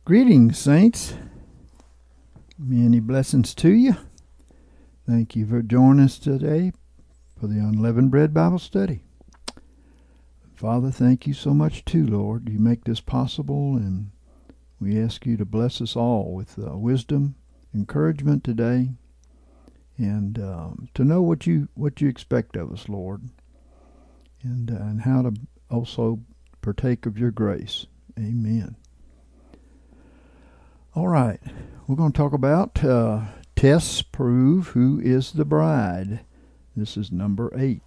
Greetings, saints. Many blessings to you. Thank you for joining us today for the Unleavened Bread Bible Study. Father, thank you so much too, Lord. You make this possible, and we ask you to bless us all with wisdom, encouragement today, and to know what you expect of us, Lord, and how to also partake of your grace. Amen. All right, we're going to talk about tests prove who is the bride. This is number 8.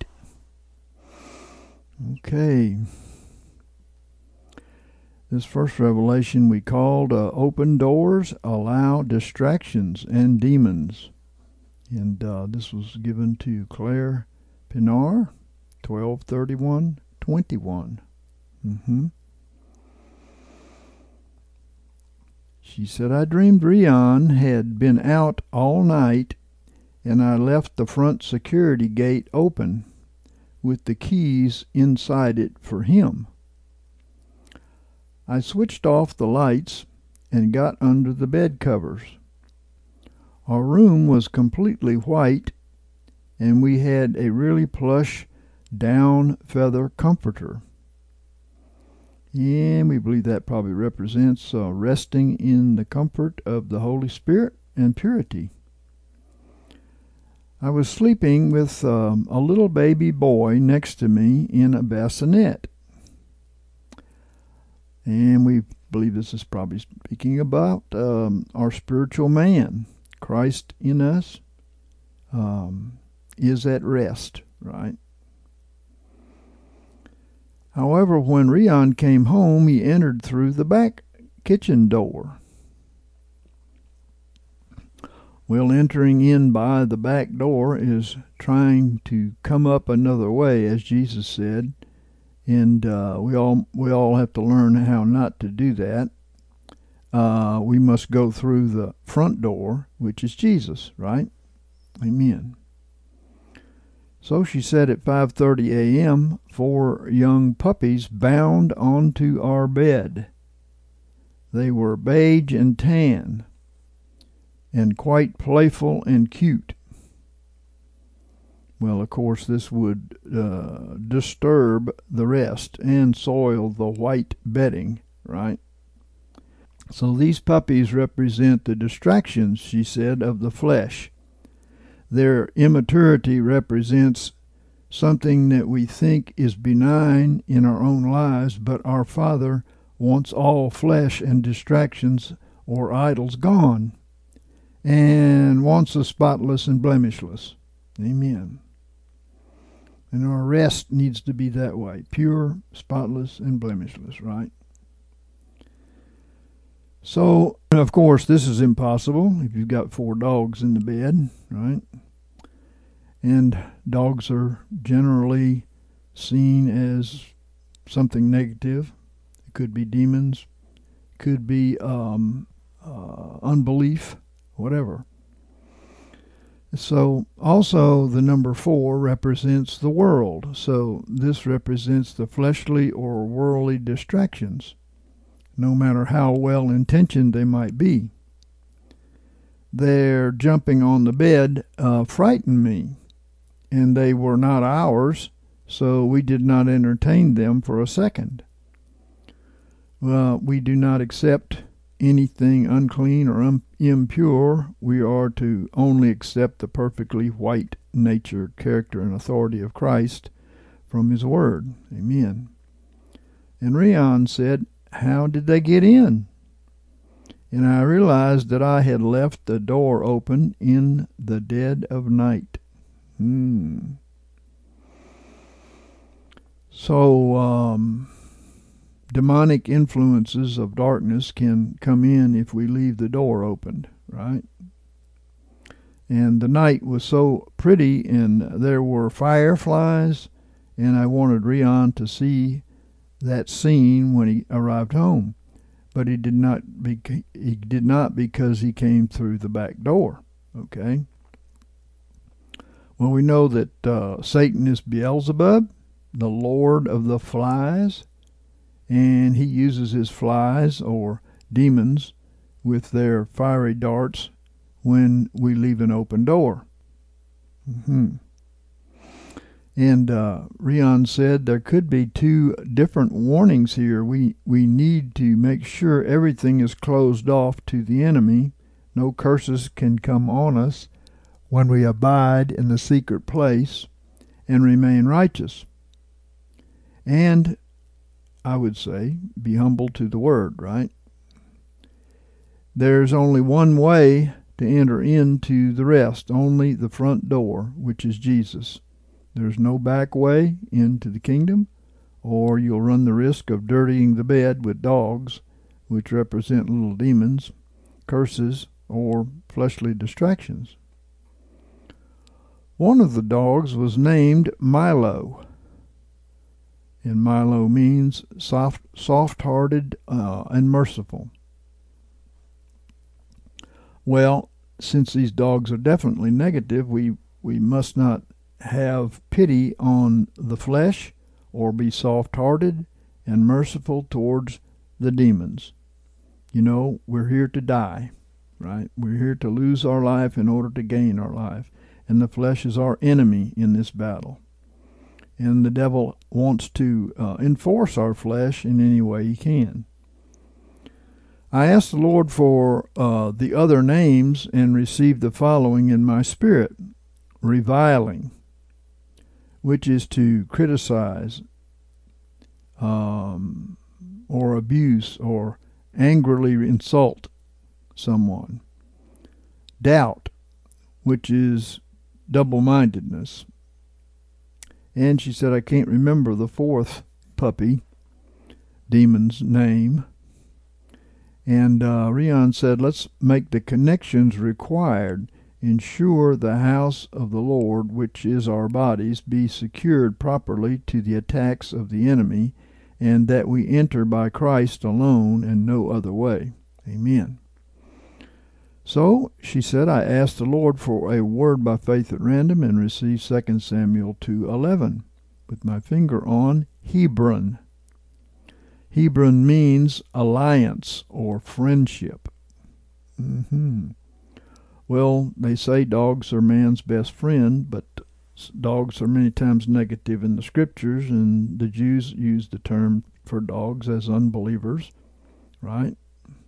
Okay. This first revelation we called Open Doors Allow Distractions and Demons. And this was given to Claire Pinar, 12/31/21. She said, I dreamed Rion had been out all night, and I left the front security gate open with the keys inside it for him. I switched off the lights and got under the bed covers. Our room was completely white, and we had a really plush down feather comforter. And we believe that probably represents resting in the comfort of the Holy Spirit and purity. I was sleeping with a little baby boy next to me in a bassinet. And we believe this is probably speaking about our spiritual man. Christ in us is at rest, right? However, when Rion came home, he entered through the back kitchen door. Well, entering in by the back door is trying to come up another way, as Jesus said, and we all have to learn how not to do that. We must go through the front door, which is Jesus, right? Amen. So she said at 5:30 a.m., 4 young puppies bound onto our bed. They were beige and tan, and quite playful and cute. Well, of course, this would disturb the rest and soil the white bedding, right? So these puppies represent the distractions, she said, of the flesh. Their immaturity represents something that we think is benign in our own lives, but our Father wants all flesh and distractions or idols gone, and wants us spotless and blemishless. Amen. And our rest needs to be that way, pure, spotless, and blemishless, right? So, of course, this is impossible if you've got 4 dogs in the bed, right? And dogs are generally seen as something negative. It could be demons, could be unbelief, whatever. So, also the number 4 represents the world. So, this represents the fleshly or worldly distractions, no matter how well-intentioned they might be. Their jumping on the bed frightened me, and they were not ours, so we did not entertain them for a second. We do not accept anything unclean or impure. We are to only accept the perfectly white nature, character, and authority of Christ from His Word. Amen. And Rion said, how did they get in? And I realized that I had left the door open in the dead of night. So, demonic influences of darkness can come in if we leave the door opened, right? And the night was so pretty, and there were fireflies, and I wanted Rion to see that scene when he arrived home, but he did not because he came through the back door. Okay. Well, we know that Satan is Beelzebub, the lord of the flies, and he uses his flies or demons with their fiery darts when we leave an open door. And Rion said there could be two different warnings here. We need to make sure everything is closed off to the enemy. No curses can come on us when we abide in the secret place and remain righteous. And I would say, be humble to the word, right? There's only one way to enter into the rest, only the front door, which is Jesus. There's no back way into the kingdom, or you'll run the risk of dirtying the bed with dogs, which represent little demons, curses, or fleshly distractions. One of the dogs was named Milo, and Milo means soft-hearted and merciful. Well, since these dogs are definitely negative, we must not have pity on the flesh or be soft-hearted and merciful towards the demons. You know, we're here to die, right? We're here to lose our life in order to gain our life. And the flesh is our enemy in this battle. And the devil wants to enforce our flesh in any way he can. I asked the Lord for the other names and received the following in my spirit. Reviling, which is to criticize or abuse or angrily insult someone. Doubt, which is double-mindedness. And she said, I can't remember the fourth puppy demon's name. And Rion said, let's make the connections required. Ensure the house of the Lord, which is our bodies, be secured properly to the attacks of the enemy, and that we enter by Christ alone and no other way. Amen. So, she said, I asked the Lord for a word by faith at random and received 2 Samuel 2:11 with my finger on Hebron. Hebron means alliance or friendship. Well, they say dogs are man's best friend, but dogs are many times negative in the scriptures, and the Jews use the term for dogs as unbelievers, right?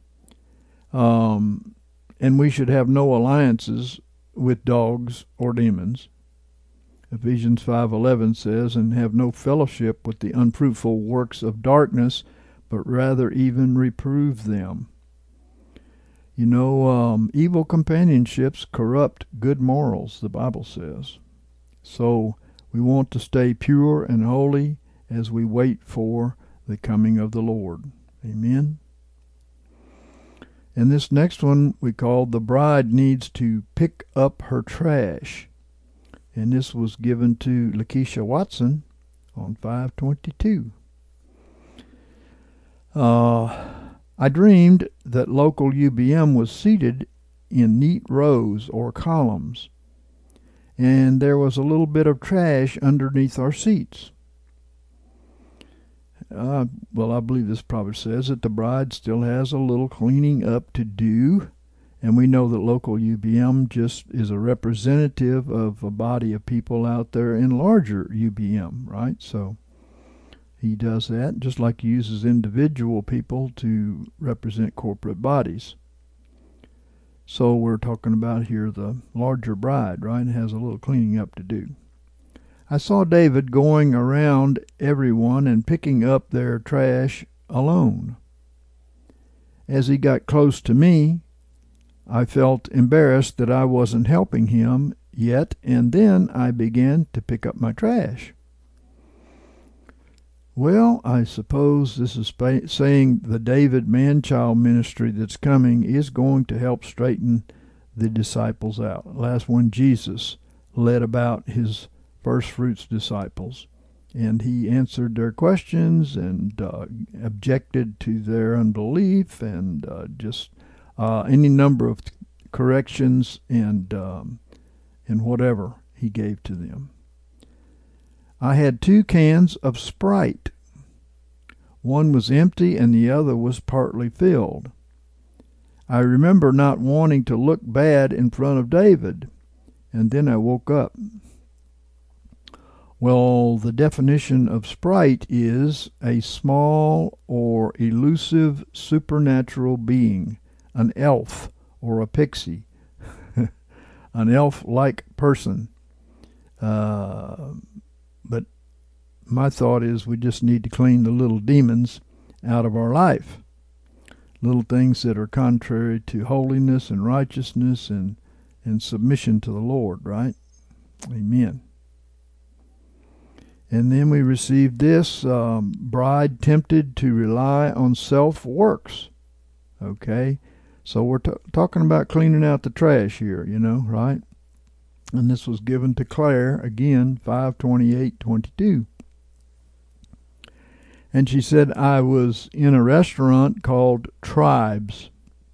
And we should have no alliances with dogs or demons. Ephesians 5:11 says, and have no fellowship with the unfruitful works of darkness, but rather even reprove them. You know, evil companionships corrupt good morals, the Bible says. So we want to stay pure and holy as we wait for the coming of the Lord. Amen. And this next one we call the bride needs to pick up her trash. And this was given to Lakeisha Watson on 5/22. I dreamed that local UBM was seated in neat rows or columns, and there was a little bit of trash underneath our seats. Well, I believe this probably says that the bride still has a little cleaning up to do, and we know that local UBM just is a representative of a body of people out there in larger UBM, right? So he does that, just like he uses individual people to represent corporate bodies. So we're talking about here the larger bride, right? It has a little cleaning up to do. I saw David going around everyone and picking up their trash alone. As he got close to me, I felt embarrassed that I wasn't helping him yet, and then I began to pick up my trash. Well, I suppose this is saying the David man-child ministry that's coming is going to help straighten the disciples out. Last one, Jesus led about his first fruits disciples, and he answered their questions and objected to their unbelief and just any number of corrections and whatever he gave to them. I had 2 cans of Sprite. One was empty and the other was partly filled. I remember not wanting to look bad in front of David, and then I woke up. Well, the definition of sprite is a small or elusive supernatural being, an elf or a pixie, an elf-like person. But my thought is we just need to clean the little demons out of our life. Little things that are contrary to holiness and righteousness and submission to the Lord, right? Amen. And then we received this, bride tempted to rely on self-works. Okay? So we're talking about cleaning out the trash here, right? And this was given to Claire, again, 5/28/22. And she said, I was in a restaurant called Tribes.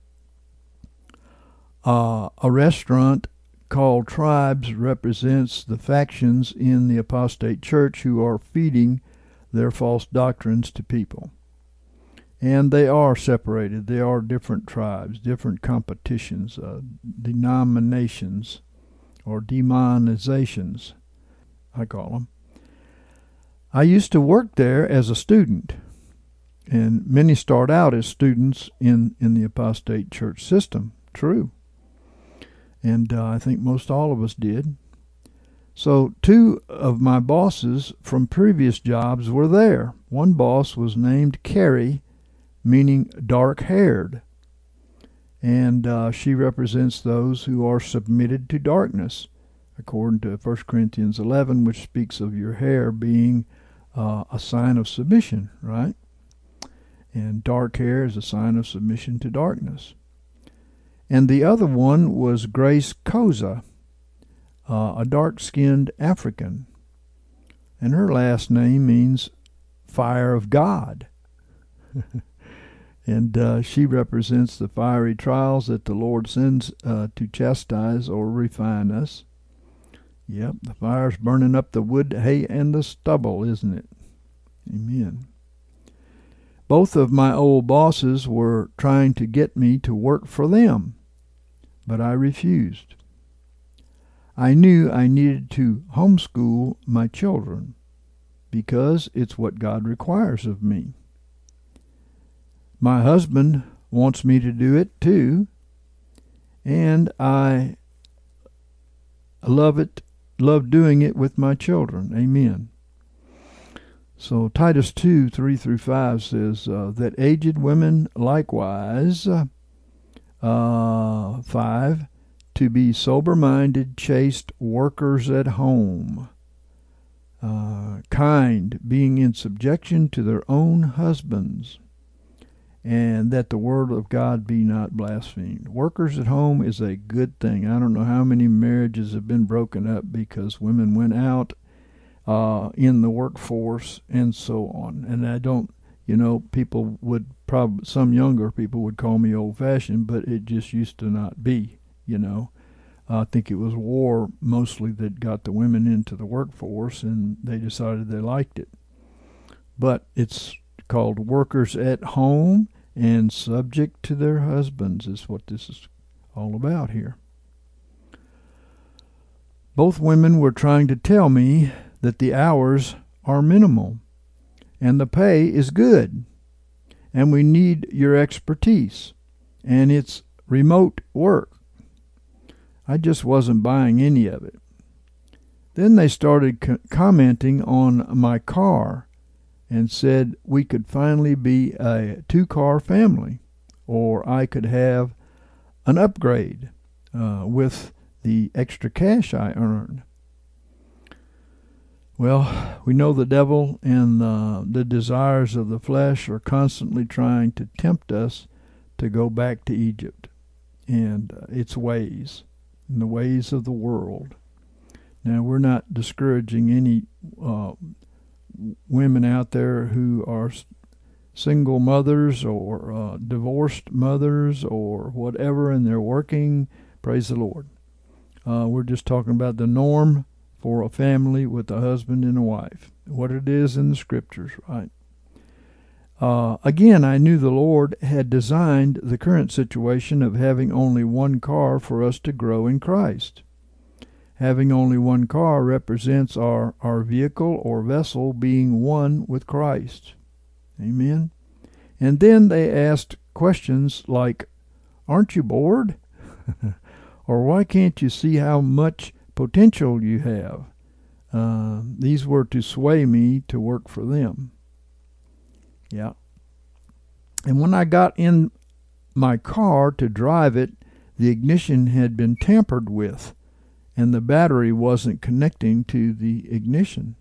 A restaurant called Tribes represents the factions in the apostate church who are feeding their false doctrines to people. And they are separated. They are different tribes, different competitions, denominations, or demonizations, I call them. I used to work there as a student, and many start out as students in the apostate church system. True. And I think most all of us did. So 2 of my bosses from previous jobs were there. One boss was named Carrie, meaning dark-haired. And she represents those who are submitted to darkness, according to 1 Corinthians 11, which speaks of your hair being a sign of submission, right? And dark hair is a sign of submission to darkness. And the other one was Grace Koza, a dark-skinned African. And her last name means fire of God. And she represents the fiery trials that the Lord sends to chastise or refine us. Yep, the fire's burning up the wood, hay, and the stubble, isn't it? Amen. Both of my old bosses were trying to get me to work for them, but I refused. I knew I needed to homeschool my children because it's what God requires of me. My husband wants me to do it too, and I love doing it with my children. Amen. So Titus 2:3-5 says that aged women likewise, 5, to be sober-minded, chaste, workers at home, kind, being in subjection to their own husbands, and that the word of God be not blasphemed. Workers at home is a good thing. I don't know how many marriages have been broken up because women went out in the workforce and so on. And I don't, people would probably, some younger people would call me old-fashioned, but it just used to not be, I think it was war mostly that got the women into the workforce, and they decided they liked it. But it's called workers at home and subject to their husbands is what this is all about here. Both women were trying to tell me that the hours are minimal and the pay is good and we need your expertise and it's remote work. I just wasn't buying any of it. Then they started commenting on my car and said we could finally be a 2-car family, or I could have an upgrade with the extra cash I earned. Well, we know the devil and the desires of the flesh are constantly trying to tempt us to go back to Egypt and its ways, and the ways of the world. Now, we're not discouraging any women out there who are single mothers or divorced mothers or whatever, and they're working. Praise the Lord. We're just talking about the norm for a family with a husband and a wife, what it is in the scriptures, right? Again, I knew the Lord had designed the current situation of having only one car for us to grow in Christ. Having only one car represents our vehicle or vessel being one with Christ. Amen. And then they asked questions like, "Aren't you bored?" Or "Why can't you see how much potential you have?" These were to sway me to work for them. Yeah. And when I got in my car to drive it, the ignition had been tampered with, and the battery wasn't connecting to the ignition.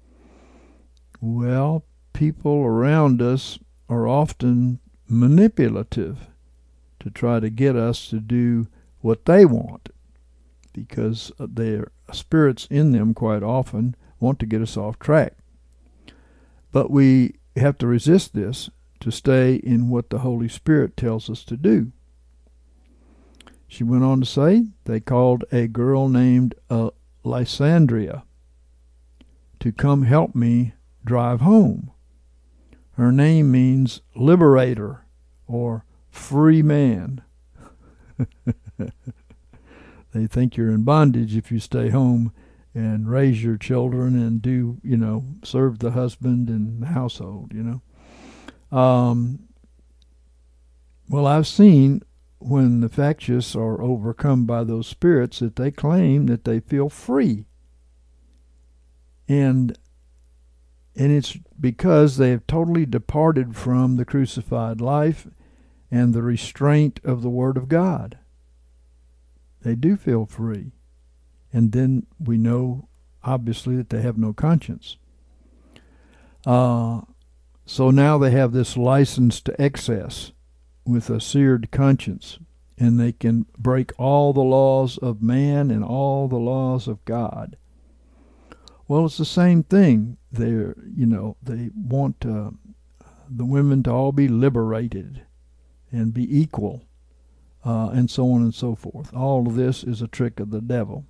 Well, people around us are often manipulative to try to get us to do what they want, because their spirits in them quite often want to get us off track. But we have to resist this to stay in what the Holy Spirit tells us to do. She went on to say they called a girl named Lysandria to come help me drive home. Her name means liberator or free man. They think you're in bondage if you stay home and raise your children and do, serve the husband and the household, Well, I've seen when the factious are overcome by those spirits that they claim that they feel free. And it's because they have totally departed from the crucified life and the restraint of the Word of God. They do feel free. And then we know, obviously, that they have no conscience. So now they have this license to excess with a seared conscience, and they can break all the laws of man and all the laws of God. Well, it's the same thing. They want the women to all be liberated and be equal, and so on and so forth. All of this is a trick of the devil.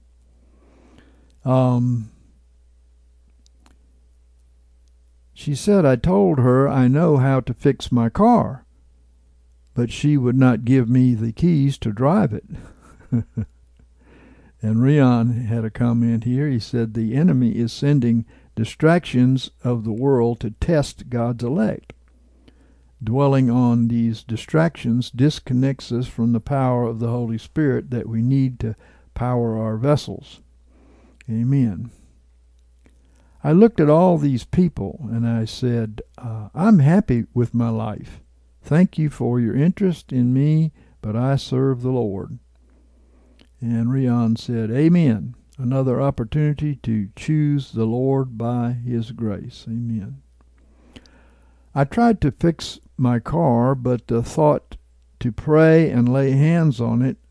She said, I told her I know how to fix my car, but she would not give me the keys to drive it. And Rion had a comment here. He said, the enemy is sending distractions of the world to test God's elect. Dwelling on these distractions disconnects us from the power of the Holy Spirit that we need to power our vessels. Amen. I looked at all these people and I said, I'm happy with my life. Thank you for your interest in me, but I serve the Lord. And Rion said, Amen. Another opportunity to choose the Lord by His grace. Amen. I tried to fix my car, but the thought to pray and lay hands on it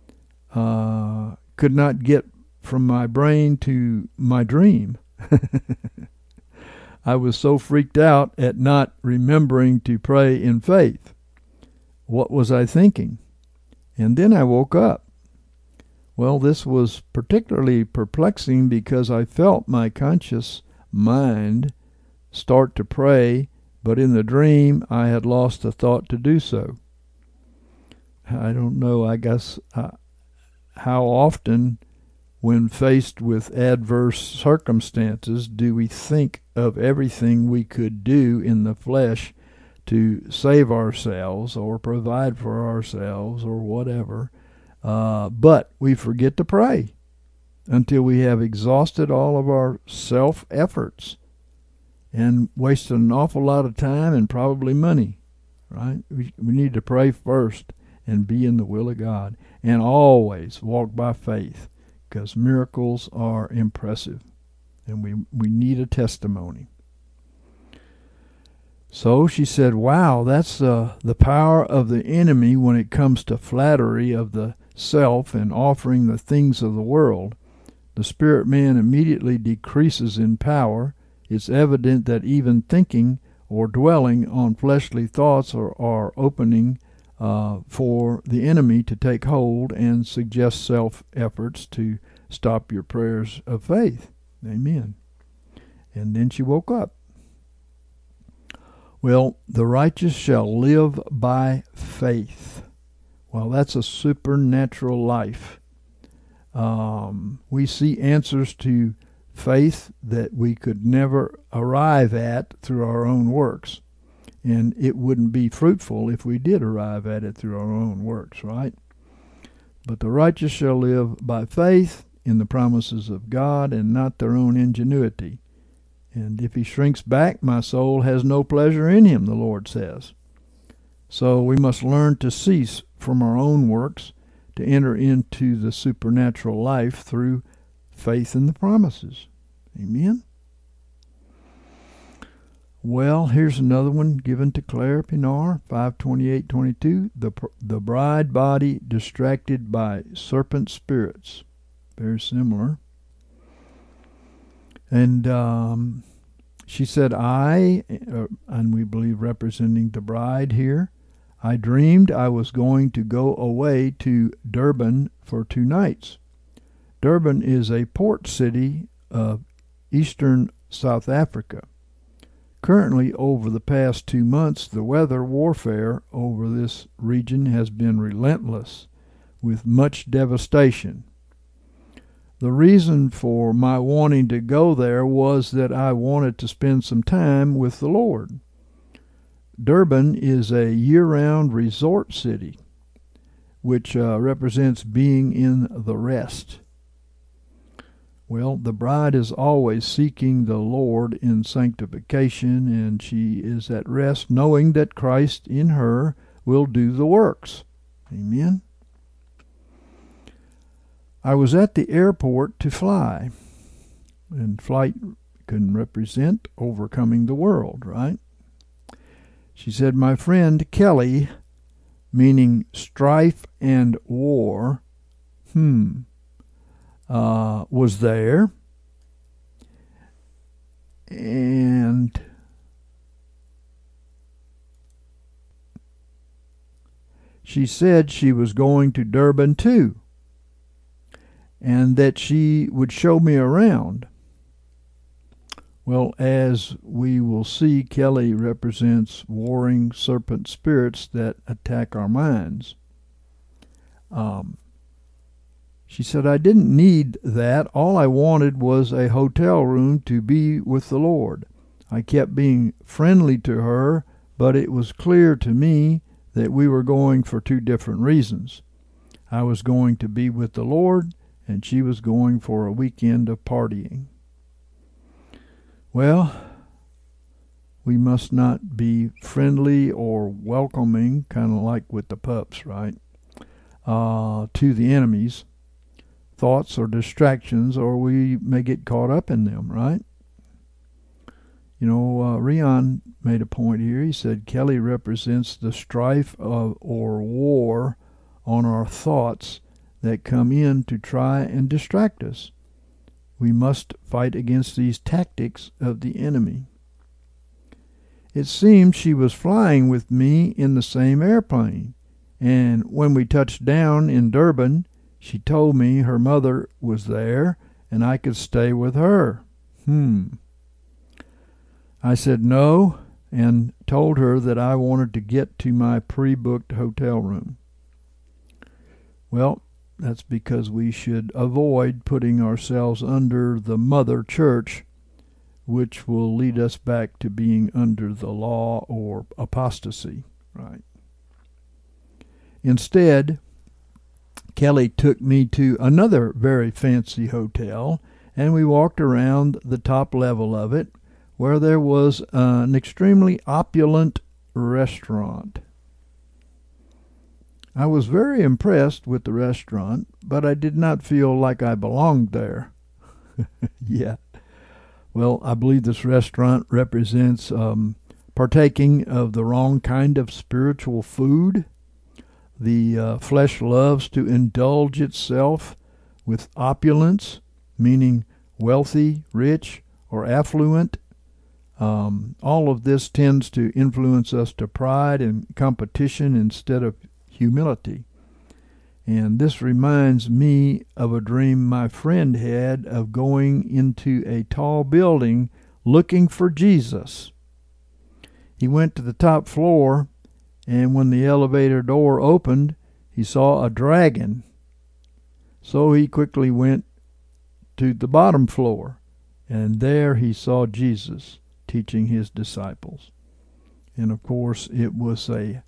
could not get from my brain to my dream. I was so freaked out at not remembering to pray in faith. What was I thinking? And then I woke up. Well, this was particularly perplexing because I felt my conscious mind start to pray, but in the dream I had lost the thought to do so. I don't know, I guess, how often when faced with adverse circumstances do we think of everything we could do in the flesh to save ourselves or provide for ourselves or whatever, but we forget to pray until we have exhausted all of our self-efforts and wasted an awful lot of time and probably money, right? We need to pray first and be in the will of God and always walk by faith, because miracles are impressive and we need a testimony. So she said, wow, that's the power of the enemy when it comes to flattery of the self and offering the things of the world. The spirit man immediately decreases in power. It's evident that even thinking or dwelling on fleshly thoughts are opening for the enemy to take hold and suggest self-efforts to stop your prayers of faith. Amen. And then she woke up. Well, the righteous shall live by faith. Well, that's a supernatural life. We see answers to faith that we could never arrive at through our own works. And it wouldn't be fruitful if we did arrive at it through our own works, right? But the righteous shall live by faith in the promises of God and not their own ingenuity. And if he shrinks back, my soul has no pleasure in him, the Lord says. So we must learn to cease from our own works to enter into the supernatural life through faith in the promises. Amen? Well, here's another one given to Claire Pinar, 5:28-22. The bride body distracted by serpent spirits. Very similar. And she said, and we believe representing the bride here, I dreamed I was going to go away to Durban for 2 nights. Durban is a port city of eastern South Africa. Currently, over the past 2 months, the weather warfare over this region has been relentless, with much devastation. The reason for my wanting to go there was that I wanted to spend some time with the Lord. Durban is a year-round resort city, which represents being in the rest. Well, the bride is always seeking the Lord in sanctification, and she is at rest knowing that Christ in her will do the works. Amen. I was at the airport to fly, and flight can represent overcoming the world, right? She said, my friend Kelly, meaning strife and war, was there, and she said she was going to Durban too, and that she would show me around. Well, as we will see, Kelly represents warring serpent spirits that attack our minds. She said, I didn't need that. All I wanted was a hotel room to be with the Lord. I kept being friendly to her, but it was clear to me that we were going for 2 different reasons. I was going to be with the Lord, and she was going for a weekend of partying. Well, we must not be friendly or welcoming, kind of like with the pups, right, to the enemy's thoughts or distractions, or we may get caught up in them, right? You know, Rion made a point here. He said Kelly represents the strife or war on our thoughts that come in to try and distract us. We must fight against these tactics of the enemy. It seemed she was flying with me in the same airplane, and when we touched down in Durban, she told me her mother was there and I could stay with her. I said no and told her that I wanted to get to my pre-booked hotel room. Well, that's because we should avoid putting ourselves under the mother church, which will lead us back to being under the law or apostasy, right? Instead, Kelly took me to another very fancy hotel, and we walked around the top level of it, where there was an extremely opulent restaurant. I was very impressed with the restaurant, but I did not feel like I belonged there. Yeah. Well, I believe this restaurant represents partaking of the wrong kind of spiritual food. The flesh loves to indulge itself with opulence, meaning wealthy, rich, or affluent. All of this tends to influence us to pride and competition instead of humility. And this reminds me of a dream my friend had of going into a tall building looking for Jesus. He went to the top floor, and when the elevator door opened, he saw a dragon. So he quickly went to the bottom floor, and there he saw Jesus teaching his disciples. And of course, it was a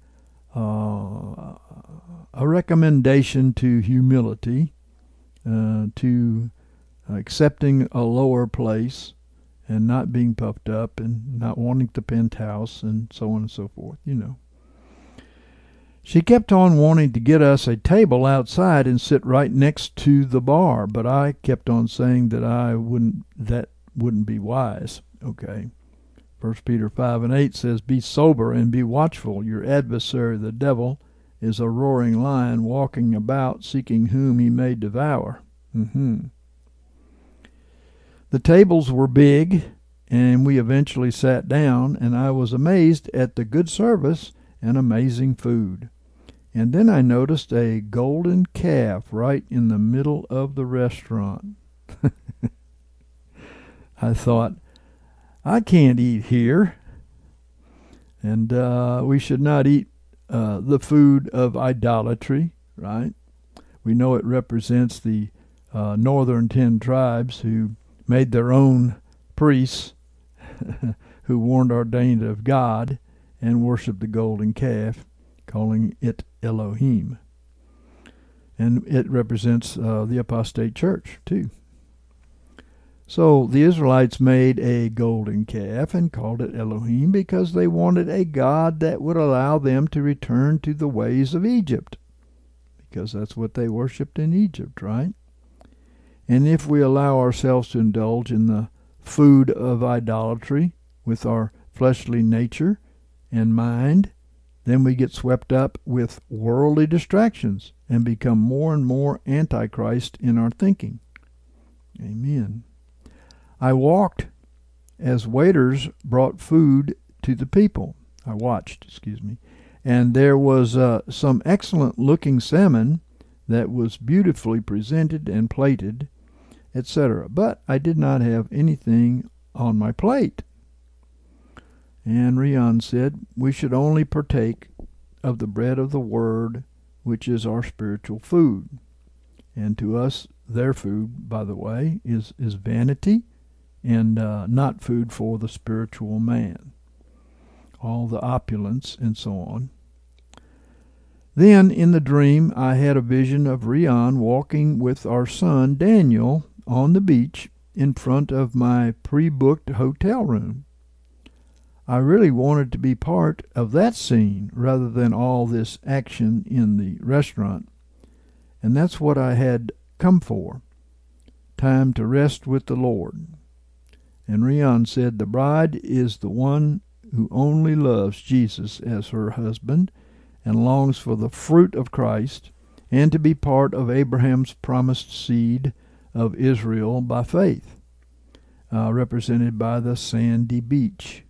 recommendation to humility, to accepting a lower place, and not being puffed up, and not wanting the penthouse, and so on and so forth, you know. She kept on wanting to get us a table outside and sit right next to the bar, but I kept on saying that that wouldn't be wise. Okay. 1 Peter 5:8 says, "Be sober and be watchful. Your adversary, the devil, is a roaring lion, walking about, seeking whom he may devour." The tables were big, and we eventually sat down, and I was amazed at the good service and amazing food. And then I noticed a golden calf right in the middle of the restaurant. I thought, I can't eat here. And we should not eat the food of idolatry, right? We know it represents the northern 10 tribes who made their own priests who weren't ordained of God and worshiped the golden calf, calling it Elohim. And it represents the apostate church, too. So the Israelites made a golden calf and called it Elohim because they wanted a God that would allow them to return to the ways of Egypt, because that's what they worshipped in Egypt, right? And if we allow ourselves to indulge in the food of idolatry with our fleshly nature and mind, then we get swept up with worldly distractions and become more and more antichrist in our thinking. Amen. I watched as waiters brought food to the people. And there was some excellent looking salmon that was beautifully presented and plated, etc. But I did not have anything on my plate. And Rian said, we should only partake of the bread of the Word, which is our spiritual food. And to us, their food, by the way, is vanity, and not food for the spiritual man. All the opulence and so on. Then, in the dream, I had a vision of Rian walking with our son Daniel on the beach in front of my pre-booked hotel room. I really wanted to be part of that scene rather than all this action in the restaurant. And that's what I had come for. Time to rest with the Lord. And Rian said the bride is the one who only loves Jesus as her husband and longs for the fruit of Christ and to be part of Abraham's promised seed of Israel by faith, represented by the sandy beach.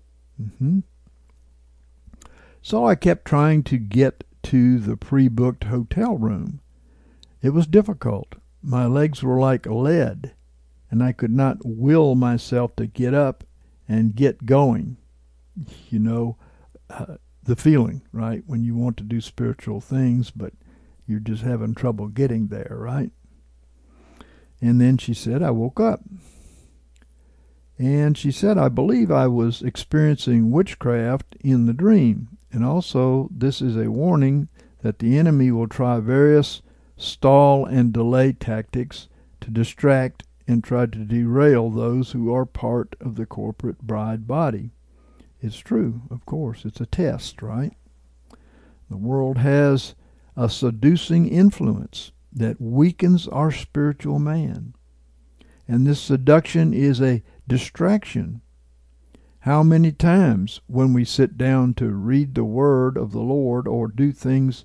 So I kept trying to get to the pre-booked hotel room. It was difficult. My legs were like lead, and I could not will myself to get up and get going. You know, the feeling, right? When you want to do spiritual things, but you're just having trouble getting there, right? And then she said, I woke up. And she said, I believe I was experiencing witchcraft in the dream. And also, this is a warning that the enemy will try various stall and delay tactics to distract and try to derail those who are part of the corporate bride body. It's true, of course. It's a test, right? The world has a seducing influence that weakens our spiritual man. And this seduction is a distraction. How many times when we sit down to read the word of the Lord or do things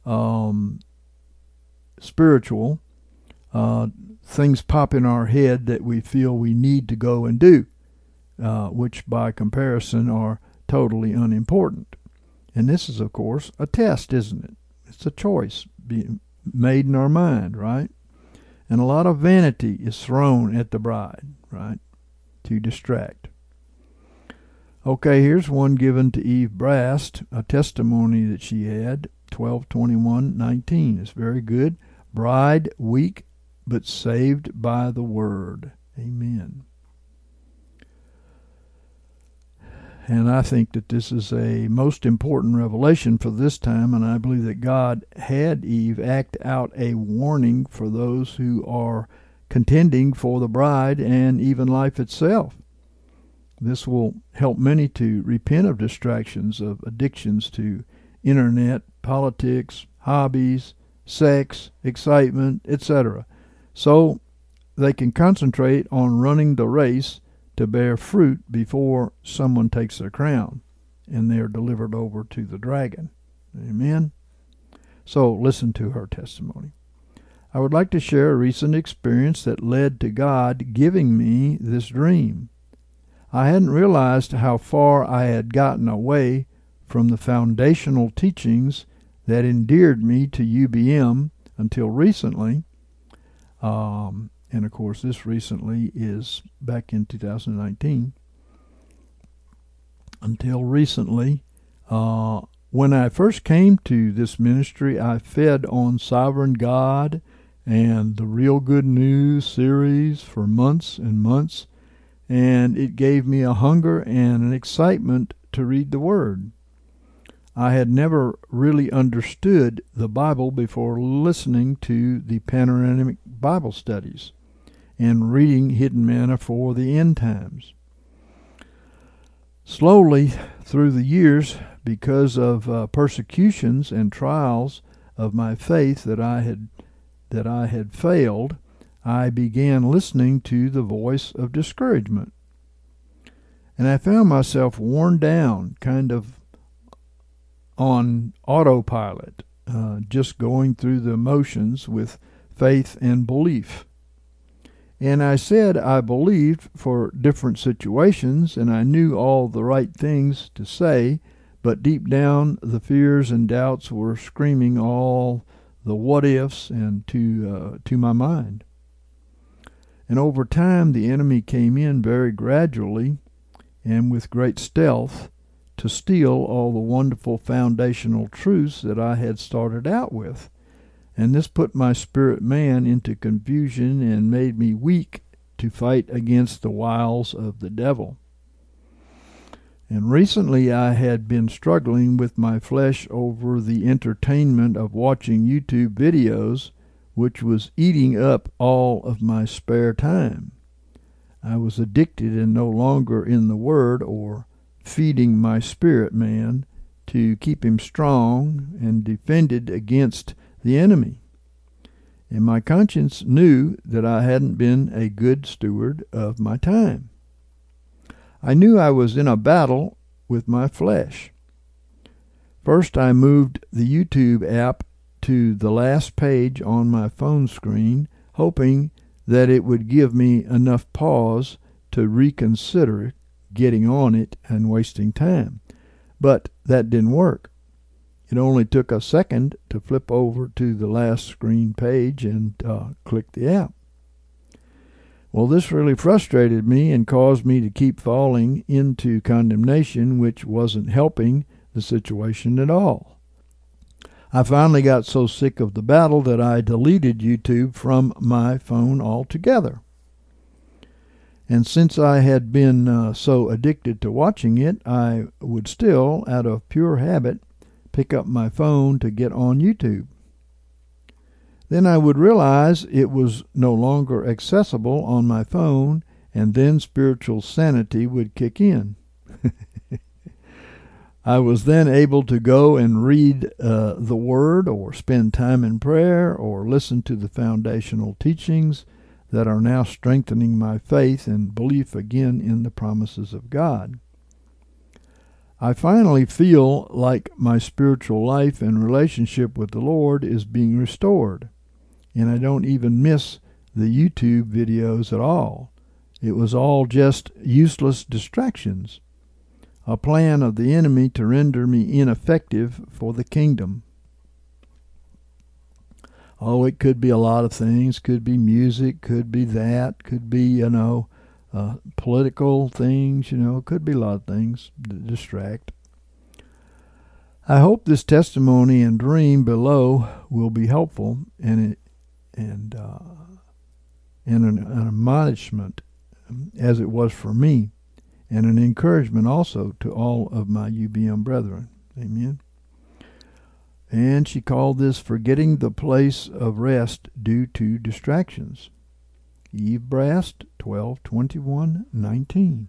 spiritual, things pop in our head that we feel we need to go and do, which by comparison are totally unimportant. And this is, of course, a test, isn't it? It's a choice being made in our mind, right? And a lot of vanity is thrown at the bride, right, to distract. Okay, here's one given to Eve Brast, a testimony that she had, 12/21/19. It's very good. Bride, weak, but saved by the word. Amen. And I think that this is a most important revelation for this time, and I believe that God had Eve act out a warning for those who are contending for the bride and even life itself. This will help many to repent of distractions, of addictions to internet, politics, hobbies, sex, excitement, etc., so they can concentrate on running the race to bear fruit before someone takes their crown and they're delivered over to the dragon. Amen? So listen to her testimony. I would like to share a recent experience that led to God giving me this dream. I hadn't realized how far I had gotten away from the foundational teachings that endeared me to UBM until recently. And of course, this recently is back in 2019. Until recently, when I first came to this ministry, I fed on Sovereign God and the Real Good News series for months and months, and it gave me a hunger and an excitement to read the Word. I had never really understood the Bible before listening to the Panoramic Bible Studies and reading Hidden Manna for the End Times. Slowly through the years, because of persecutions and trials of my faith that I had failed, I began listening to the voice of discouragement. And I found myself worn down, kind of on autopilot, just going through the motions with faith and belief. And I said I believed for different situations, and I knew all the right things to say, but deep down the fears and doubts were screaming all the what-ifs and to my mind. And over time the enemy came in very gradually and with great stealth to steal all the wonderful foundational truths that I had started out with. And this put my spirit man into confusion and made me weak to fight against the wiles of the devil. And recently I had been struggling with my flesh over the entertainment of watching YouTube videos, which was eating up all of my spare time. I was addicted and no longer in the Word or feeding my spirit man to keep him strong and defended against the enemy. And my conscience knew that I hadn't been a good steward of my time. I knew I was in a battle with my flesh. First, I moved the YouTube app to the last page on my phone screen, hoping that it would give me enough pause to reconsider getting on it and wasting time. But that didn't work. It only took a second to flip over to the last screen page and click the app. Well, this really frustrated me and caused me to keep falling into condemnation, which wasn't helping the situation at all. I finally got so sick of the battle that I deleted YouTube from my phone altogether. And since I had been so addicted to watching it, I would still, out of pure habit, pick up my phone to get on YouTube. Then I would realize it was no longer accessible on my phone, and then spiritual sanity would kick in. I was then able to go and read the Word or spend time in prayer or listen to the foundational teachings that are now strengthening my faith and belief again in the promises of God. I finally feel like my spiritual life and relationship with the Lord is being restored, and I don't even miss the YouTube videos at all. It was all just useless distractions, a plan of the enemy to render me ineffective for the kingdom. Oh, it could be a lot of things. Could be music, could be that, could be, political things, could be a lot of things that distract. I hope this testimony and dream below will be helpful and an admonishment as it was for me, and an encouragement also to all of my UBM brethren. Amen. And she called this forgetting the place of rest due to distractions. Eve Brast, 12/21/19.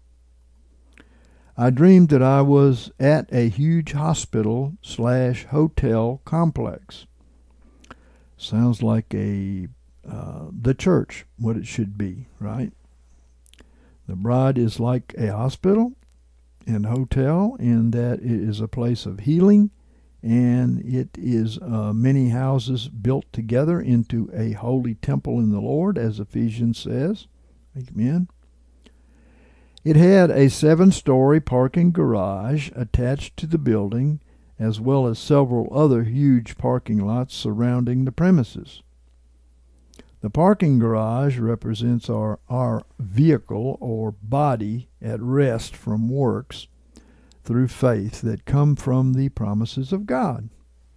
I dreamed that I was at a huge hospital/hotel complex. Sounds like the church, what it should be, right? The bride is like a hospital and hotel in that it is a place of healing, and it is many houses built together into a holy temple in the Lord, as Ephesians says. Amen. It had a 7-story parking garage attached to the building, as well as several other huge parking lots surrounding the premises. The parking garage represents our vehicle or body at rest from works through faith that come from the promises of God.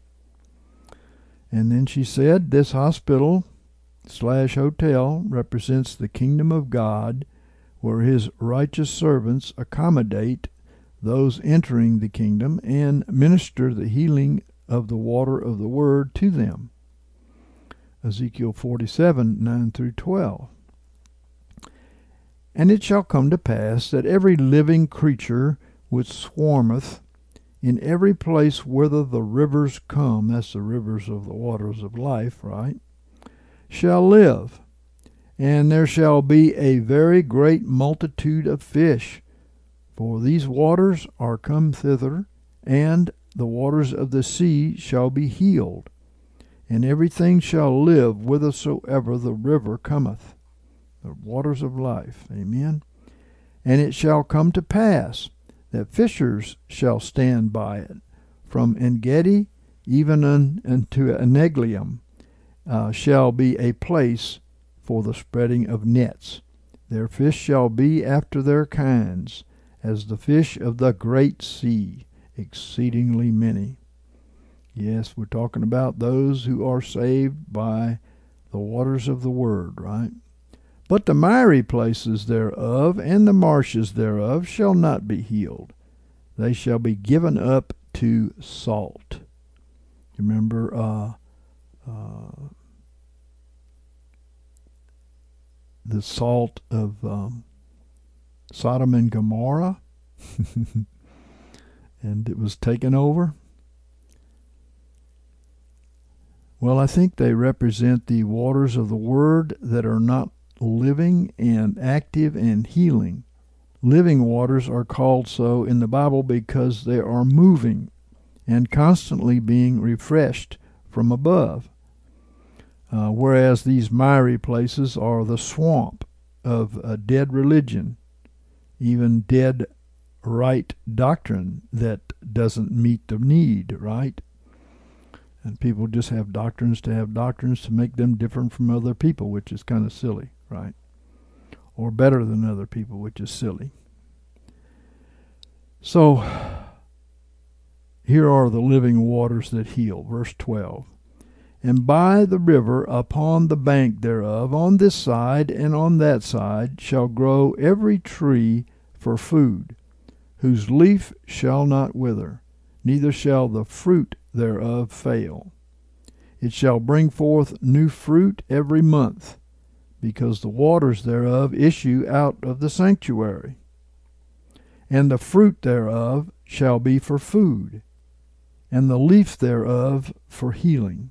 And then she said, this hospital/hotel represents the kingdom of God, where his righteous servants accommodate those entering the kingdom and minister the healing of the water of the word to them. Ezekiel 47:9-12. And it shall come to pass that every living creature which swarmeth in every place whither the rivers come, that's the rivers of the waters of life, right, shall live. And there shall be a very great multitude of fish, for these waters are come thither, and the waters of the sea shall be healed, and everything shall live whithersoever the river cometh, the waters of life. Amen. And it shall come to pass that fishers shall stand by it, from En-gedi even unto Eneglaim shall be a place for the spreading of nets. Their fish shall be after their kinds, as the fish of the great sea, exceedingly many. Yes, we're talking about those who are saved by the waters of the word, right? But the miry places thereof and the marshes thereof shall not be healed. They shall be given up to salt. You remember the salt of Sodom and Gomorrah? And it was taken over. Well, I think they represent the waters of the word that are not living and active and healing. Living waters are called so in the Bible because they are moving and constantly being refreshed from above. Whereas these miry places are the swamp of a dead religion, even dead right doctrine that doesn't meet the need, right? And people just have doctrines to make them different from other people, which is kind of silly, right? Or better than other people, which is silly. So, here are the living waters that heal. Verse 12. And by the river upon the bank thereof, on this side and on that side, shall grow every tree for food, whose leaf shall not wither, neither shall the fruit thereof fail. It shall bring forth new fruit every month, because the waters thereof issue out of the sanctuary. And the fruit thereof shall be for food, and the leaf thereof for healing.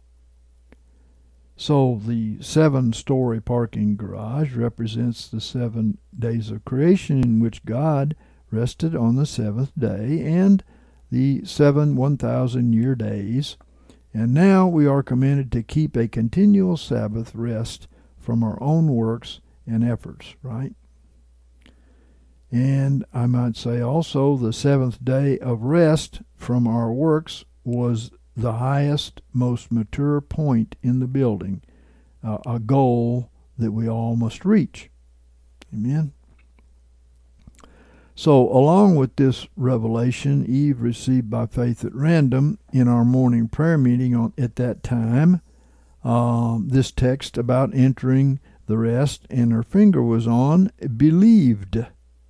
So the 7-story parking garage represents the 7 days of creation in which God rested on the 7th day, and the 7 1,000-year days. And now we are commanded to keep a continual Sabbath rest from our own works and efforts, right? And I might say also the 7th day of rest from our works was the highest, most mature point in the building, a goal that we all must reach. Amen. So, along with this revelation Eve received by faith at random in our morning prayer meeting at that time, this text about entering the rest, and her finger was on, believed.